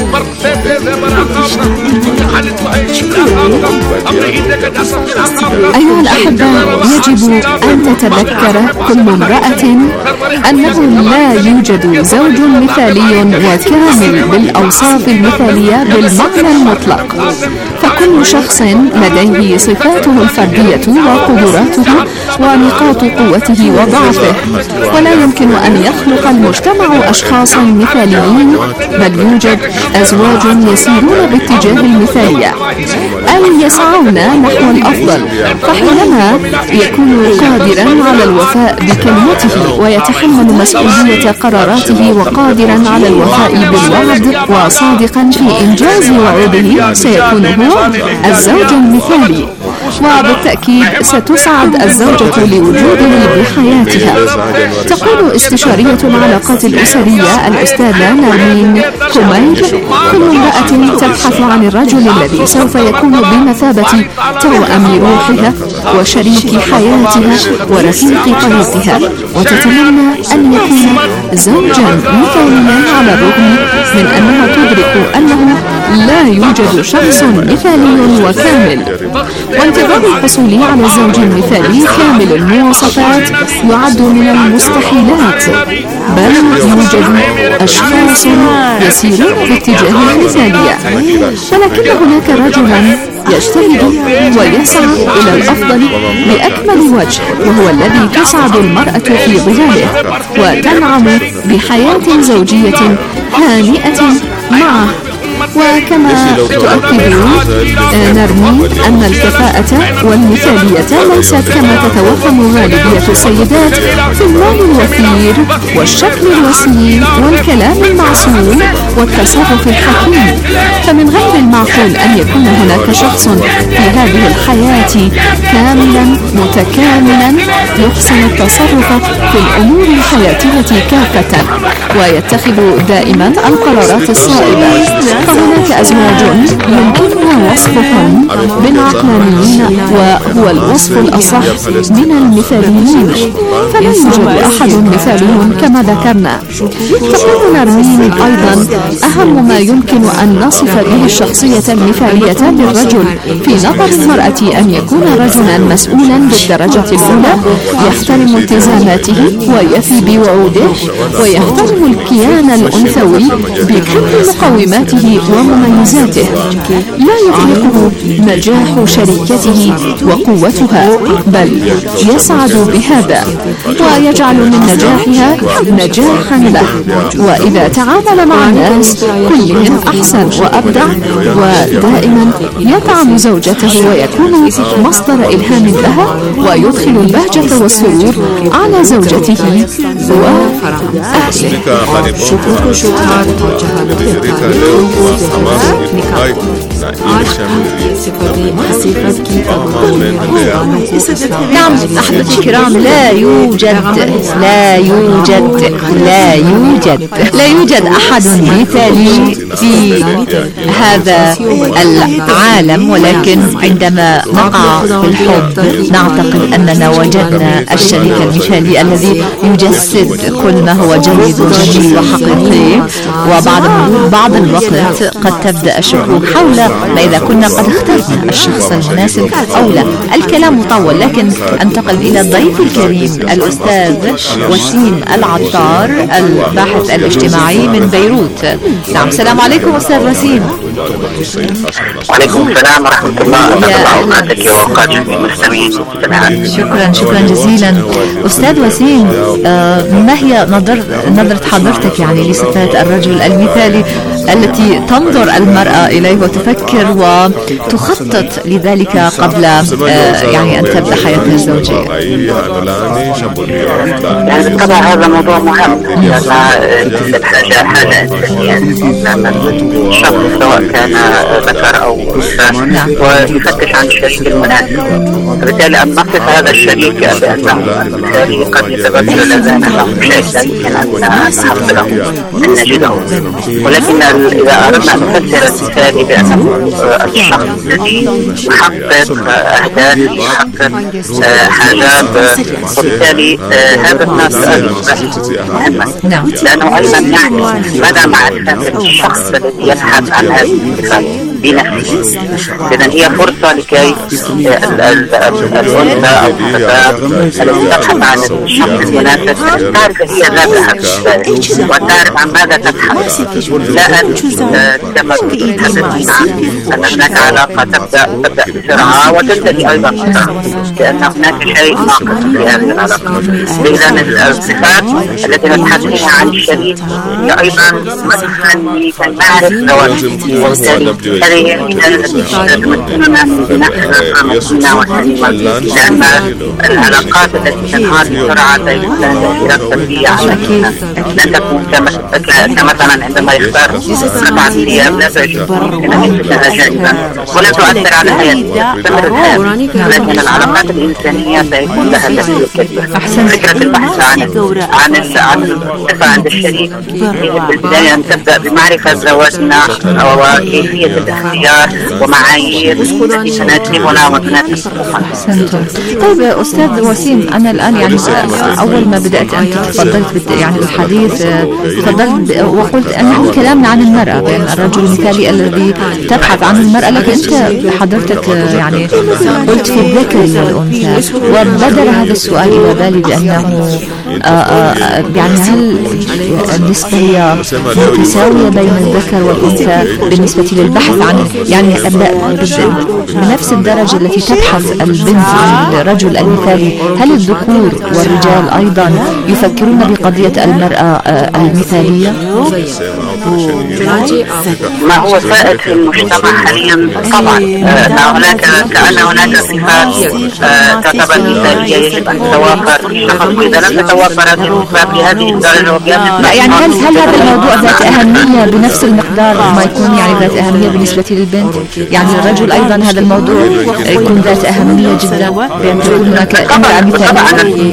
أيها الأحبة، يجب أن تتذكر كل امرأة أنه لا يوجد زوج مثالي وكامل بالأوصاف المثالية بالمعنى المطلق، فكل شخص لديه صفاته الفردية وقدراته ونقاط قوته وضعفه، ولا يمكن أن يخلق المجتمع أشخاصا مثاليين، بل يوجد أزواج يسيرون باتجاه المثالية أو يسعون نحو الأفضل، فحينما يكون قادرا على الوفاء بكلمته ويتحمل مسؤولية قراراته وقادرا على الوفاء بالوعد وصادقا في إنجاز وعوده، سيكون هو الزوج المثالي. وبالتأكيد ستسعد الزوجة لوجوده بحياتها. تقول استشارية العلاقات الأسرية الأستاذة نرمين كمير: كل امرأة تبحث عن الرجل الذي سوف يكون بمثابة توأم روحها وشريك حياتها ورفيق طريقها، وتتمنى أن يكون زوجا مثاليا على الرغم من أنها تدرك أنه لا يوجد شخص مثالي وكامل. وانتظار الحصول على زوج مثالي كامل المواصفات يعد من المستحيلات، بل يوجد أشخاص يسيرون باتجاه المثالية، ولكن هناك رجلا يجتهد ويسعى إلى الأفضل بأكمل وجه، وهو الذي تسعد المرأة في ظلاله وتنعم بحياة زوجية هانئة معه. وكما تؤكد نرمين أن الكفاءة والمثالية ليست كما تتوهم غالبية السيدات في المال الوفير والشكل الوسيم والكلام المعسول والتصرف الحكيم، فمن غير المعقول أن يكون هناك شخص في هذه الحياة كاملا متكاملا يحسن التصرف في الأمور الحياتية كافة ويتخذ دائما القرارات الصائبة. فهناك أزواج يمكننا وصفهم بالعقلانيين، وهو الوصف الأصح من المثاليين، فلا يوجد أحد مثالي كما ذكرنا. تقول نرمين أيضا: أهم ما يمكن أن نصف به الشخصية المثالية للرجل في نظر المرأة أن يكون رجلا مسؤولا بالدرجة الأولى، يحترم التزاماته ويفي بوعوده، ويحترم الكيان الأنثوي بكل مقوماته ومميزاته، لا يقلقه نجاح شريكته وقوتها، بل يسعد بهذا ويجعل من نجاحها نجاحا له. وإذا تعامل مع الناس كلهم أحسن وأبدع، ودائما يدعم زوجته ويكون مصدر إلهام لها، ويدخل البهجة والسرور على زوجته وأهله. نعم أحبتي الكرام، لا يوجد لا يوجد لا يوجد لا يوجد أحد مثالي في هذا العالم، ولكن عندما نقع في الحب نعتقد أننا وجدنا الشريك المثالي الذي يجسد كل ما هو جيد وجميل وحقيقي. وبعد مرور بعض الوقت قد تبدأ الشكوك حول ما إذا كنا قد اخترنا الشخص المناسب أو لا. الكلام مطول، لكن أنتقل إلى الضيف الكريم الأستاذ وسيم العطار الباحث الاجتماعي من بيروت. نعم، السلام عليكم أستاذ وسيم. وعليكم السلام ورحمة الله وبركاته. شكرا شكرا جزيلا أستاذ وسيم. آه ما هي نظر نظرة حضرتك يعني لصفات الرجل المثالي التي تنظر المرأة إليه وتفكر وتخطط لذلك قبل آه يعني أن تبدأ حياتها الزوجية؟ يعني بالطبع هذا موضوع مهم، لأن حاجة حاجة إنسانية، الشخص سواء كان ذكر أو أنثى ويفتش عن الشريك المناسب. فبالتالي أن نصف هذا الشريك بأنه مثالي قد يتبدل لنا شيء لا يمكن أن نحصله أن نجده، ولكن إذا أردنا أن نفسر المثالي بأنه الشخص الذي يحقق أهداف، يحقق حاجات، وبالتالي هذا الناس مهمة، لأنه أيضا يعني مدى معرفة الشخص الذي يبحث عن هذه الصفات بنفسه. إذن هي فرصة لكي الأنثى أو الفتاة التي تبحث عن الشخص المناسب تعرف هي ذاتها وتعرف عن ماذا تبحث، لا أن كما تحدثين أن هناك علاقة تبدأ تبدأ بسرعة وتنتهي أيضا بسرعة، لأن هناك شيء ناقص في هذه العلاقة. إذن الصفات التي نبحث فيها عن الشريك هي أيضا مدخل لكي نعرف ذواتنا، وبالتالي هذه هذه الميزان التي تمثلنا من ناحية المسؤولية والسليمة، لأن العلاقات التي تنهار بسرعة زي تأثيرات سلبية على الإنسان لن تكون كمثلا عندما يختار قطعة في أبنائه ممكن أن يجدها جائزة ولا تؤثر على حياته تستمر الحياة، لكن العلاقات الإنسانية سيكون لها تأثير كبير. فكرة البحث عن عن عن الثقة عند الشريك في البداية أن تبدأ بمعرفة ذواتنا وكيفية الاختيار ومعايير التي تناسبنا وتناسب أحسنتم. طيب أستاذ وسيم، أنا الآن يعني أول ما بدأت أنت تفضلت يعني الحديث تفضلت وقلت أن كلامنا عن المرأة بين الرجل المثالي الذي تبحث عن المرأة، لكن أنت حضرتك يعني قلت في الذكر والأنثى، وبدر هذا السؤال إلى بالي بأنه آآ آآ يعني هل النسبة هي متساوية بين الذكر والأنثى بالنسبة للبحث عن يعني بنفس الدرجة التي تبحث البنت عن الرجل المثالي؟ هل الذكور والرجال أيضا يفكرون بقضية المرأة المثالية؟ ما هو سائد في المجتمع حاليا طبعا هناك كأن هناك صفات تعتبر مثالية يجب أن تتوافر في الشخص، وإذا لم تتوافر هذه الصفات بهذه الدرجة وبهذه لا يعني هل هل هذا الموضوع ذات أهمية بنفس المقدار ما يكون يعني ذات أهمية بالنسبة للبنت؟ يعني الرجل أيضا هذا الموضوع يكون ذات أهمية جدا بأن تكون هناك امرأة مثالية.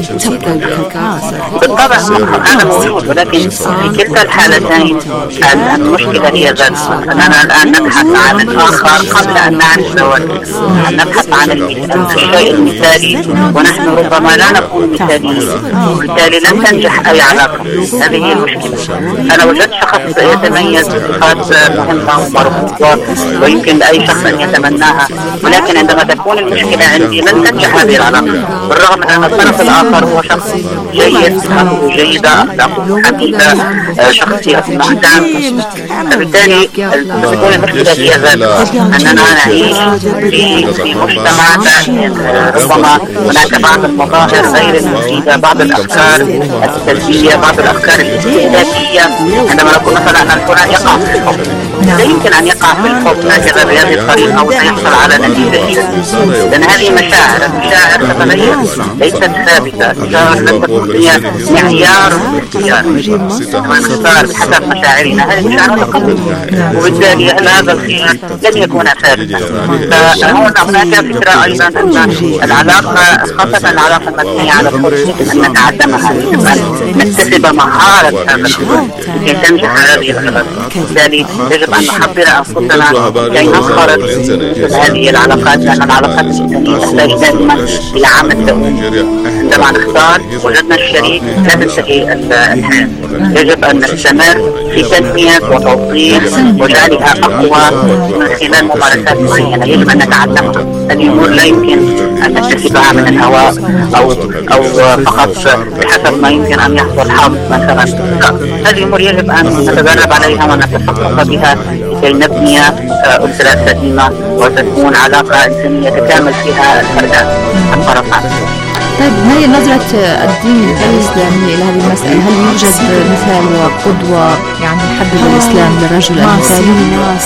بالطبع هذا موجود، ولكن في كلتا الحالتين المشكلة هي ذات أننا الآن نبحث عن الآخر قبل أن نعرف ذواته، نبحث عن الشيء المثالي ونحن ربما لا نكون مثاليين، وبالتالي لن تنجح أي علاقة. هذه هي المشكلة. أنا وجدت شخص يتميز بصفات مهمة ومرغوبة ويمكن لأي شخص أن يتمناها، ولكن عندما تكون المشكلة عندي لن تنجح هذه العلاقة، بالرغم من أن الطرف الآخر هو شخص جيد، أخلاقه جيدة، أخلاقه حميدة، شخصيته محكمة. فبالتالي تكون المشكلة هي ذلك أننا نعيش في في مجتمع ربما هناك بعض المظاهر غير المفيدة، بعض الأفكار السلبية، بعض الأفكار الاستهلاكية. عندما نقول مثلا أن الفلان يقع في الحب، لا يمكن أن يقع في الحب هكذا بهذه الطريقة وسيحصل على نتيجة، لأن هذه مشاعر، المشاعر تتغير ليست ثابتة، المشاعر لن تكون هي معيار الاختيار، نختار بحسب مشاعرنا، هذه المشاعر تقل، وبالتالي هذا الخيار لن يكون ثابتا. فهنا هناك فكرة أيضا أن العلاقة خاصة العلاقة المبنية على الحب أن نتعلمها، يجب أن نكتسب مهارة هذا الحب لكي تنجح هذه العلاقة. بالتالي يجب أن نحضر أنفسنا كي ننخرط هذه العلاقات، لأن العلاقات الإنسانية تحتاج دائما إلى عمل دؤوب. عندما نختار وجدنا الشريك لا تنتهي الحياة، يجب أن نستمر في تنمية وتوطيد وجعلها أقوى من خلال ممارسات معينة يجب أن نتعلمها. هذه أمور لا يمكن أن نكتسبها من الهواء أو أو فقط بحسب ما يمكن أن يحصل حظ مثلا. هذه أمور يجب أن نتدرب عليها ونتثقف بها لكي نبني أسرة سليمة وتكون علاقة إنسانية تكامل فيها الفردان الطرفان. طيب ما هي نظرة الدين الإسلامي إلى هذه المسألة؟ هل يوجد مثال وقدوة يعني يحدد الإسلام للرجل المثالي؟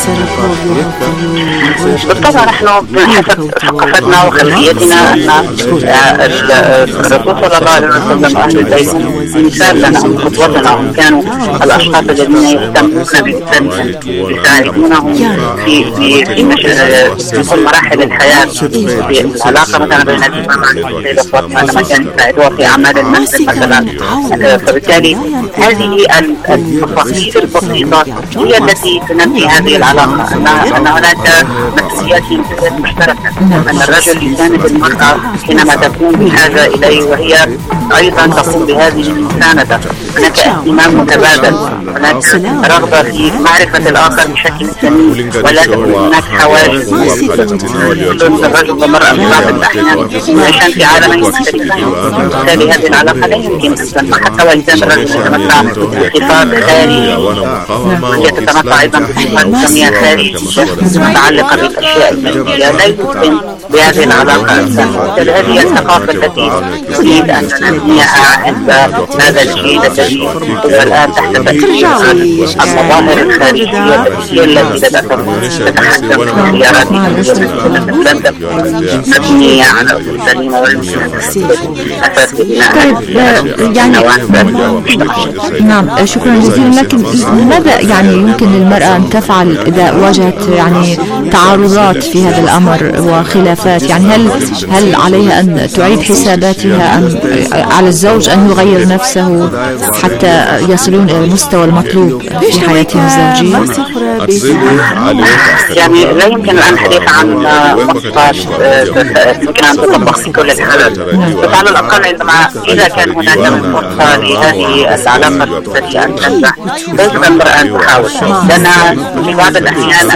بالطبع نحن حسب ثقافتنا وخلفيتنا أن الرسول صلى الله عليه وسلم أهل البيت مثال لنا، هم قدوتنا، هم كانوا الأشخاص الذين يهتمون بإنسانهم، يساعدونهم في في في كل مراحل الحياة، في العلاقة مثلا بين الإمام علي عندما كان يساعدوها في أعمال المنزل مثلا. فبالتالي هذه التفاصيل البسيطة هي التي تنمي هذه العلاقة، أن هناك مسؤوليات مشتركة، أن الرجل يساند المرأة حينما تكون بحاجة إليه وهي أيضا تقوم بهذه المساندة. هناك اهتمام متبادل، هناك رغبة في معرفة الآخر بشكل سليم، ولا تكون هناك حواجز. الرجل والمرأة في بعض الأحيان عشان في عالمين الشريفين، وبالتالي هذه العلاقة لا يمكن أن تنفع حتى وإن كان الرجل يتمتع بصفات خارجية وهي تتمتع أيضا بصفات إنسانية خارجية متعلقة بالأشياء المادية، لا يمكن بهذه العلاقة أن تنفع. هذه الثقافة التي نريد أن ننميها عند هذا الجيل الذي الآن تحت تأثير المظاهر الخارجية هي التي تتحكم في خياراتهم مبنية على أصول سليمة والأساس يعني نعم شكرا جزيلا. لكن ماذا يعني يمكن للمرأة أن تفعل إذا واجهت يعني تعارضات في هذا الأمر وخلافات؟ يعني هل هل عليها أن تعيد حساباتها أم على الزوج أن يغير نفسه حتى يصلون إلى المستوى المطلوب في حياتهم الزوجية؟ يعني لا يمكن أن نحدث عن مخطط يمكن أن تطبق في كل الحالات، بس على الأقل عندما إذا كان هناك فرصة لهذه العلاقة التي أن تنجح يجب المرأة أن تحاول، لأن في بعض الأحيان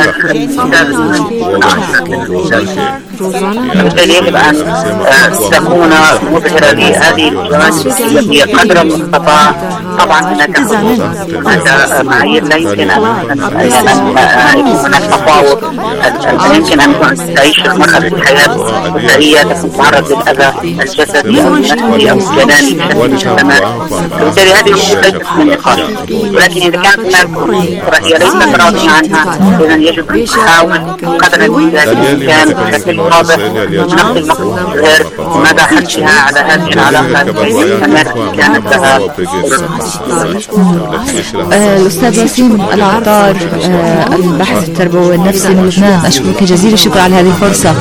بالتالي يجب أن تكون مظهرة لهذه الجوانب التي قدر المستطاع. طبعا هناك هناك معايير لا يمكن أن يكون هناك تفاوض، لا يمكن أن تعيش المرأة في الحياة الأسرية تتعرض للأذى الجسدي أو النفسي أو الجناني بشكل مستمر. بالتالي هذه ليست من النقاط، ولكن إذا كانت هناك رأي ليست راضية عنها إذا يجب أن تحاول قدر الإمكان بشكل واضح نقل المظهر مدى حرصها على هذه العلاقة التي كانت لها. الأستاذ وسيم العطار الباحث التربوي النفسي من لبنان، أشكرك جزيل الشكر على هذه الفرصة.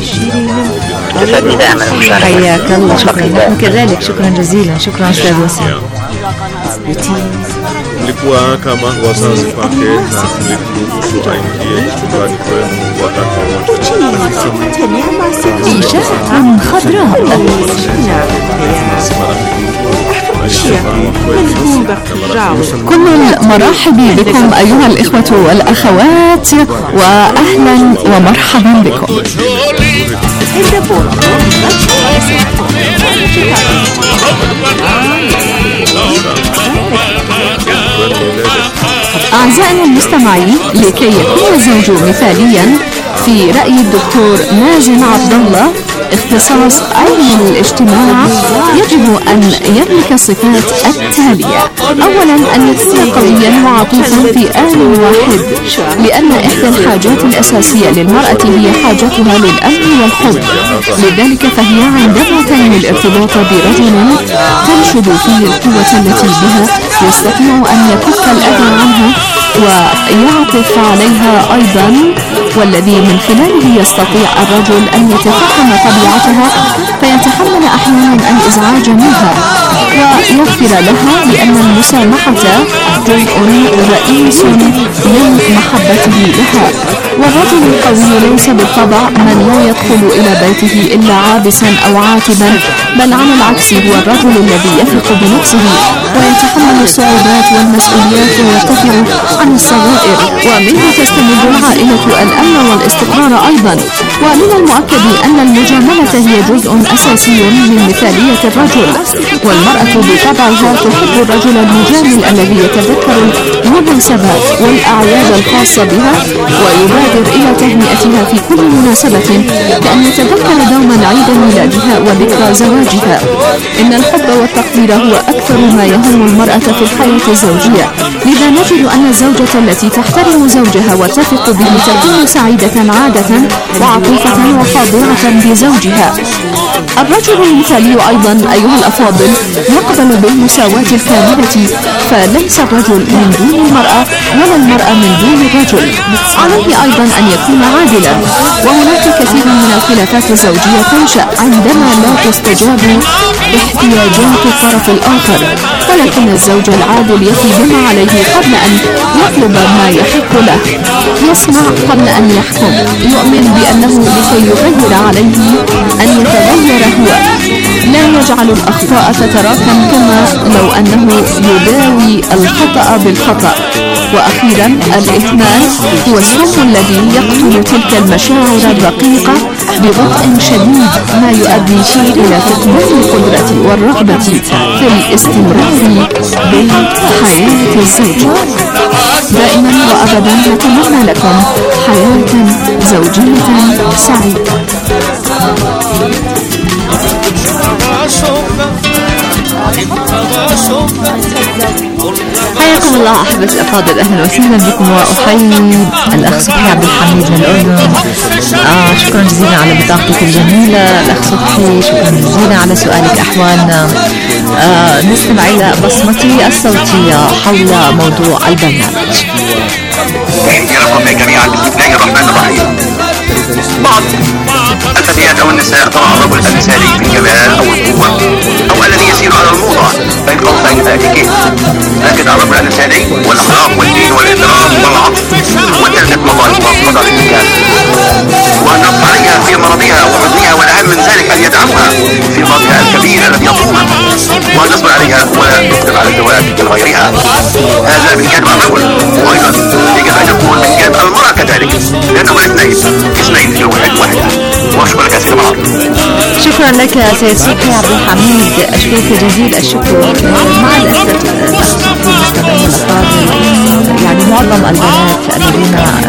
حياك الله. شكرا لكم كذلك، شكرا جزيلا. شكرا أستاذ وسيم. Mlikuwa kama wazazi wake na mlikuwa aingie chumbani kwenu wakati wote. إشاعة خضراء. كل المرحب بكم أيها الإخوة والأخوات، وأهلا ومرحبا بكم. أعزائنا المستمعين، لكي يكون الزوج مثاليا في رأي الدكتور مازن عبد الله اختصاص علم الاجتماع يجب أن يملك الصفات التالية: أولا أن يكون قويا وعطوفا في آن واحد، لأن إحدى الحاجات الأساسية للمرأة هي حاجتها للأمن والحب، لذلك فهي عندما تنوي الارتباط برجل تنشد فيه القوة التي بها يستطيع أن يكف الأذى عنها ويعطف عليها أيضا، والذي من خلاله يستطيع الرجل أن يتفهم طبيعتها فيتحمل أحيانا الإزعاج منها ويغفر لها، لأن المسامحة جزء رئيس من محبته لها. والرجل القوي ليس بالطبع من لا يدخل إلى بيته إلا عابسا أو عاتبا، بل على العكس هو الرجل الذي يثق بنفسه ويتحمل الصعوبات والمسؤوليات ويرتفع عن الصغائر، ومنه تستمد العائلة الأمن والاستقرار أيضا. ومن المؤكد أن المجاملة هي جزء أساسي من مثالية الرجل، والمرأة بطبعها تحب الرجل المجامل الذي يتذكر المناسبات والأعياد الخاصة بها ويبادر إلى تهنئتها في كل مناسبة، كأن يتذكر دوما عيد ميلادها وذكرى زواجها. إن الحب والتقدير هو أكثر ما يهم المرأة في الحياة الزوجية، لذا نجد أن الزوجة التي تحترم زوجها وتثق به تكون سعيدة عادة وعطوفة وخاضعة بزوجها. الرجل المثالي أيضا أيها الأفاضل يقبل بالمساواة الكاملة، فليس الرجل من دون المرأة ولا المرأة من دون الرجل. عليه أيضا أن يكون عادلا، وهناك كثير من الخلافات الزوجية تنشأ عندما لا تستجاب احتياجات الطرف الآخر، ولكن الزوج العادل يفي بما عليه قبل أن يطلب ما يحق له، يسمع قبل أن يحكم، يؤمن بأنه لكي يغير عليه أن يتغير هو، لا يجعل الأخطاء تتراكم كما لو أنه يداوي الخطأ بالخطأ. وأخيرا الإهمال هو السم الذي يقتل تلك المشاعر الرقيقة ببطء شديد، ما يؤدي إلى فقدان القدرة والرغبة في الاستمرار بالحياة الزوجية. دائما وأبدا نتمنى لكم حياة زوجية سعيدة. حياكم الله أحبتي الأفاضل، أهلا وسهلا بكم، وأحيي الأخ صبحي عبد الحميد من الأردن. آه شكرا جزيلا على بطاقتك الجميلة الأخ صبحي، شكرا جزيلا على سؤالك أحوالنا. آه نستمع إلى بصمتي الصوتية حول موضوع البرنامج. يا جميعا، بسم الله الرحمن الرحيم. بعض الفتيات او النساء ترى الرجل المثالي في الجمال او القوه او الذي يسير على الموضه بين قوسين الاتيكيت، لكن الرجل المثالي والاخلاق والدين والاحترام والعطف وتلك مظاهر الرجال، وان نص عليها في مرضها وحزنها، والاهم من ذلك ان يدعمها في مرضها الكبير الذي يطوله، وان نصبر عليها ولا يقدم على الزواج من غيرها. هذا من جانب الرجل، وايضا يجب ان يكون من جانب المراه كذلك، لانهما اثنين اثنين في واحد واحد. واشكر لك سيد مراد. شكرا لك سيد صبحي عبد الحميد، اشكرك جزيل الشكر. مع الاسف المستمعين الافاضل، يعني معظم البنات الذين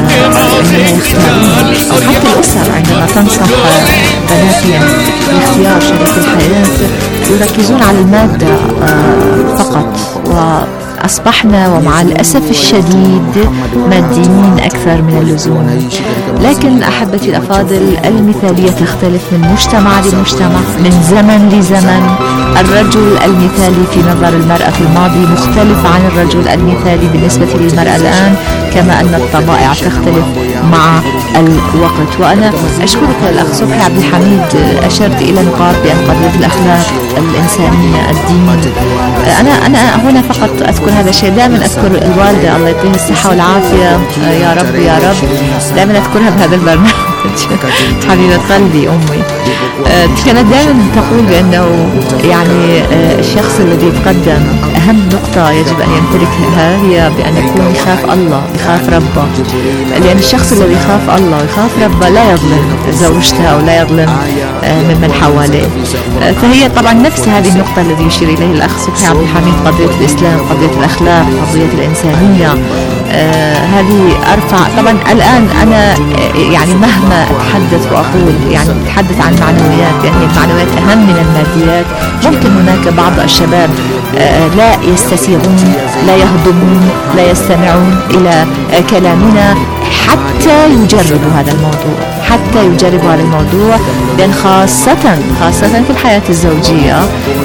يختارون او حتى الاسر عندما تنصح بناتهم باختيار شريك الحياه يركزون على الماده فقط، وأصبحنا ومع الأسف الشديد ماديين أكثر من اللزوم. لكن أحبتي الأفاضل، المثالية تختلف من مجتمع لمجتمع، من زمن لزمن. الرجل المثالي في نظر المرأة في الماضي مختلف عن الرجل المثالي بالنسبة للمرأة الآن، كما أن الطبائع تختلف مع الوقت. وأنا أشكرك الأخ صبحي عبد الحميد، أشرت إلى نقاط بأن قضية الأخلاق الإنسانية الدين. أنا أنا هنا فقط أذكر هذا الشيء، دائما أذكر الوالدة الله يعطيها الصحة والعافية، يا رب يا رب، دائما أذكرها بهذا البرنامج حبيبة قلبي أمي. كانت دائما تقول بأنه يعني الشخص الذي يتقدم أهم نقطة يجب أن يمتلكها هي بأن يكون يخاف الله، يخاف ربه، لأن الشخص الذي يخاف الله ويخاف ربه لا يظلم زوجته أو لا يظلم ممن حواليه. فهي طبعا نفس هذه النقطة الذي يشير إليه الأخ صبحي عبد الحميد، قضية الإسلام، قضية الأخلاق، قضية الإنسانية. آه هذه أرفع طبعا. الآن أنا يعني مهما أتحدث وأقول يعني أتحدث عن معنويات، يعني المعنويات أهم من الماديات. ممكن هناك بعض الشباب آه لا يستسيغون، لا يهضمون، لا يستمعون إلى آه كلامنا حتى يجربوا هذا الموضوع، حتى يجربوا هذا الموضوع، لأن خاصة خاصة في الحياة الزوجية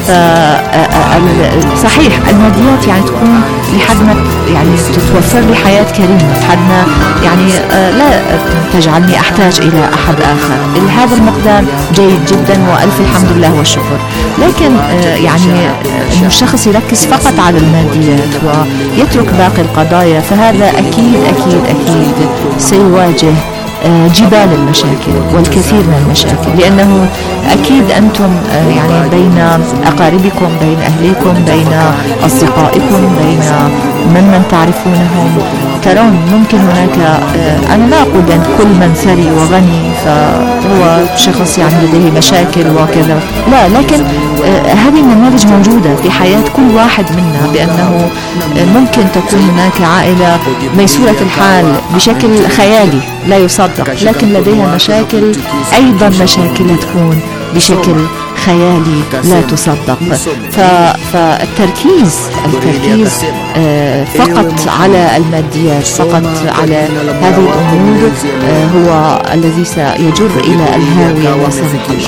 صحيح الماديات يعني تكون لحد ما يعني تتوفر لي حياة كريمة، لحد ما يعني لا تجعلني أحتاج إلى أحد آخر. هذا المقدار جيد جدا وألف الحمد لله والشكر. لكن يعني أن الشخص يركز فقط على الماديات ويترك باقي القضايا، فهذا أكيد أكيد أكيد سيواجه جبال المشاكل والكثير من المشاكل، لأنه أكيد أنتم يعني بين أقاربكم، بين أهليكم، بين أصدقائكم، بين من تعرفونهم، ترون ممكن هناك، أنا لا أقول أن كل من ثري وغني فهو شخص يعني لديه مشاكل وكذا، لا، لكن هذه النماذج موجودة في حياة كل واحد منا، بأنه ممكن تكون هناك عائلة ميسورة الحال بشكل خيالي لا يصدق، لكن لديها مشاكل، أيضا مشاكل تكون بشكل خيالي لا تصدق. فالتركيز التركيز فقط على الماديات، فقط على هذه الأمور هو الذي سيجر إلى الهاوية وسنة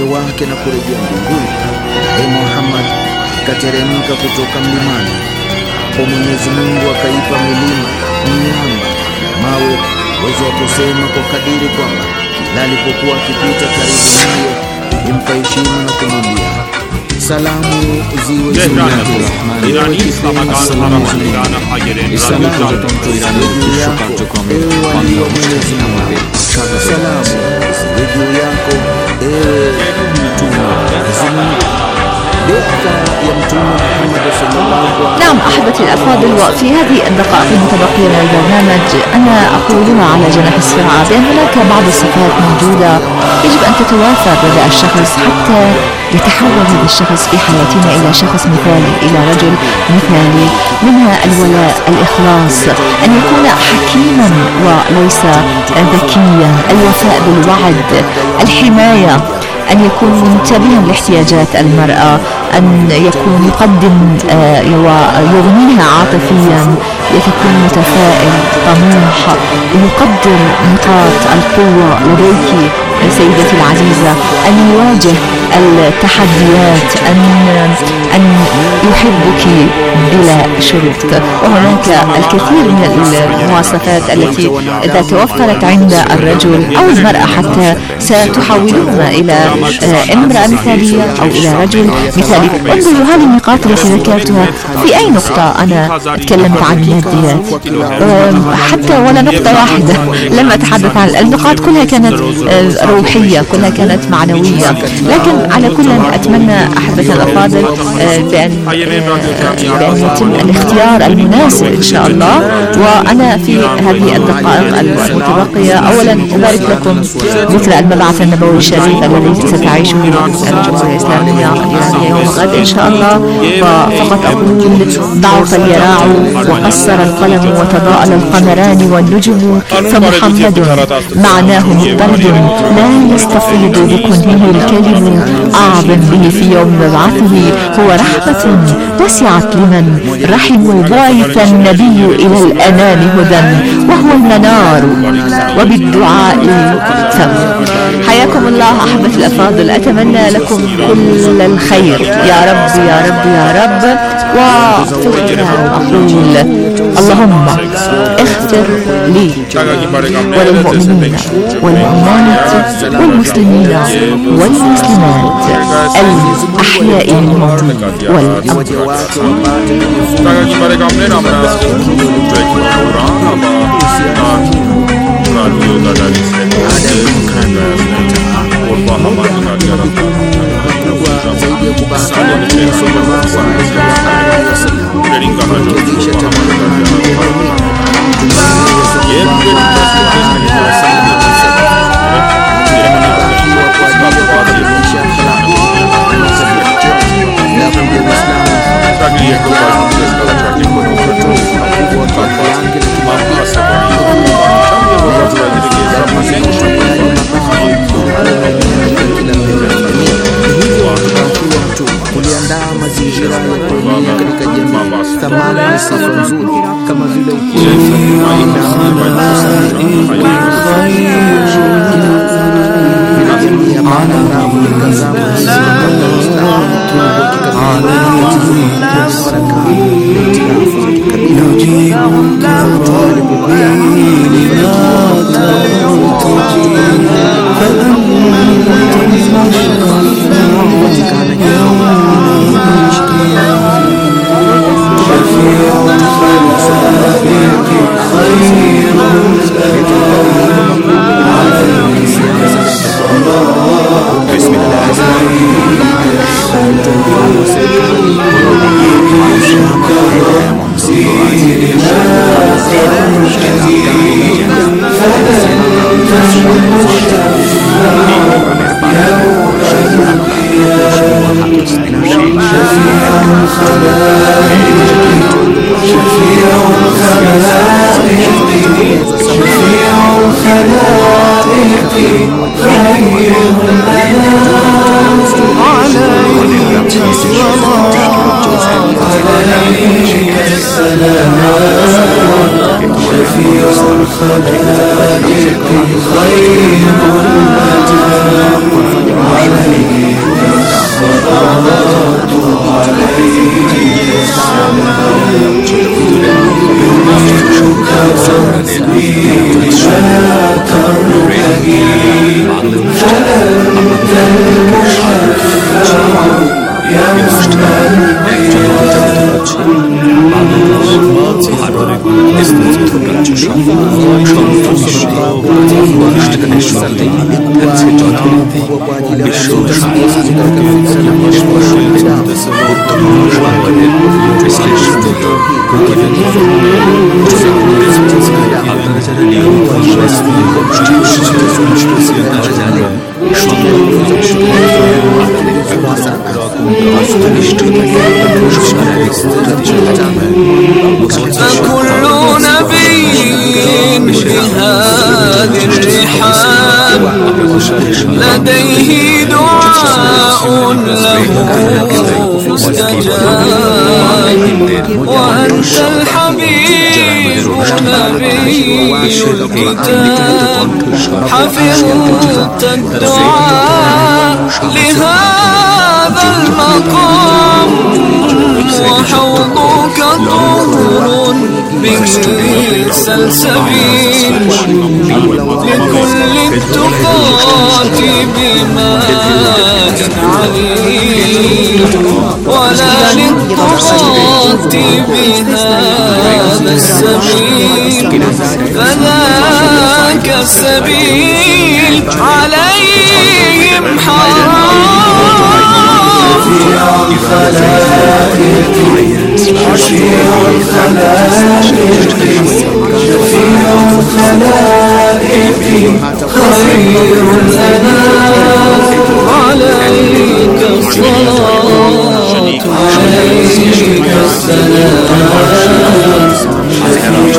Muhammad kateremka kutoka mlimani, kwa Mwenyezi Mungu akaipa milima, miamba na mawe uwezo wa kusema kwa kadiri kwamba kila alipokuwa akipita karibu naye ilimpa heshima na kumwambia salamu ziwe juu yake. نعم أحبتي الأفاضل، وفي هذه الدقائق المتبقية من البرنامج أنا أقولها على جناح السرعة بأن هناك بعض الصفات موجودة يجب أن تتوافر لدى الشخص حتى يتحول هذا الشخص في حياتنا إلى شخص مثالي، إلى رجل مثالي. منها الولاء، الإخلاص، أن يكون حكيما وليس ذكيا، الوفاء بالوعد، الحماية، أن يكون منتبها لاحتياجات المرأة، أن يكون يقدم ويغنيها عاطفيا، يكون متفائل طموح، يقدر نقاط القوة لديك سيدتي العزيزة، أن يواجه التحديات، أن أن يحبك بلا شروط. وهناك الكثير من المواصفات التي إذا توفرت عند الرجل أو المرأة حتى ستحولون إلى امرأة مثالية أو إلى رجل مثالي. انظروا هذه النقاط التي ذكرتها، في أي نقطة أنا تكلمت عن الماديات؟ حتى ولا نقطة واحدة لم أتحدث عن النقاط، كلها كانت روحية، كلها كانت معنوية. لكن على كل أتمنى أحبتنا الأفاضل بأن بأن يتم الاختيار المناسب إن شاء الله. وأنا في هذه الدقائق المتبقية أولا أبارك لكم ذكرى المبعث النبوي الشريف الذي ستعيشه الجمهورية الإسلامية الإيرانية يوم غد إن شاء الله. فقط أقول ضعف اليراع وقصر القلم وتضاءل القمران والنجم، فمحمد معناه مضطرد لا يستفيض بكنه الكلم، أعظم به في يوم مبعثه هو رحمة وسعت لمن رحموا، باعث النبي إلى الأنام هدى وهو المنار وبالدعاء ثم. حياكم الله أحبة الأفاضل، أتمنى لكم كل الخير يا رب يا رب يا رب. وفي الختام أقول اللهم اغفر لي وللمؤمنين والمؤمنات والمسلمين والمسلمات الأحياء منهم والأموات. kuliandaa mazingira ya kuenea katika jamii thamani na sifa nzuri kama vile فكل نبي بهذه الرحاب لديه دعاء له مستجاب، وأنت الحبيب نبي الكتاب حفظت الدعاء لهذا المقام، وحوضك طهر به سلسبيل لكل التقاة بماء عليل، ولا للطغاة بهذا السبيل، فذاك السبيل عليهم حرام. شفيع الخلائق شفيع الخلائق شفيع الخلائق خير الأنام، عليك الصلاة عليك السلام، شفيع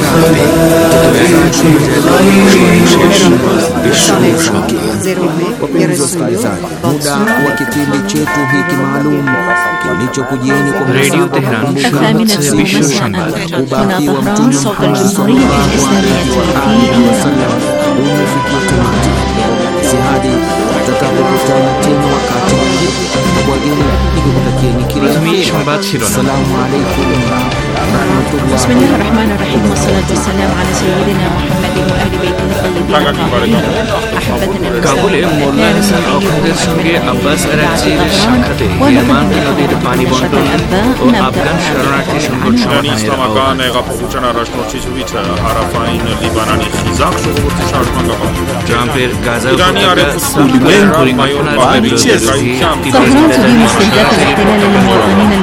الخلائق Wapenzi wasikilizaji, muda wa kipindi chetu hiki maalum kilichokujieni kwa radio Tehran विश्व संवाद ubaki wa Mtume Muhammad sallallahu alaihi wasallam umefikia tamati. Si hadi tutakapokutana tena wakati mwingine, kwa wageni nikikutakieni kila la heri. Assalamu alaikum warahmatullahi. Bismillahirrahmanirrahim. Wassalatu wassalamu ala sayyidina Muhammadin wa ahli baitihi tayyibin ahibbatan. Kabul मोल्ला हसन और खंजर संगे अब्बास अराची शाखते यमान के नदी पानी बंटन और अफगान शरणार्थी संगठन իսլամական հեղափոխության առաջնորդիչը հարավային Լիբանանի խիզախ ժողովրդի շարժման գաղափարը Trump-եր Gaza Իրանի արևմուտքում Liban, մայոր բավարարիչ طهران تدين استهداف الاحتلال للمواطنين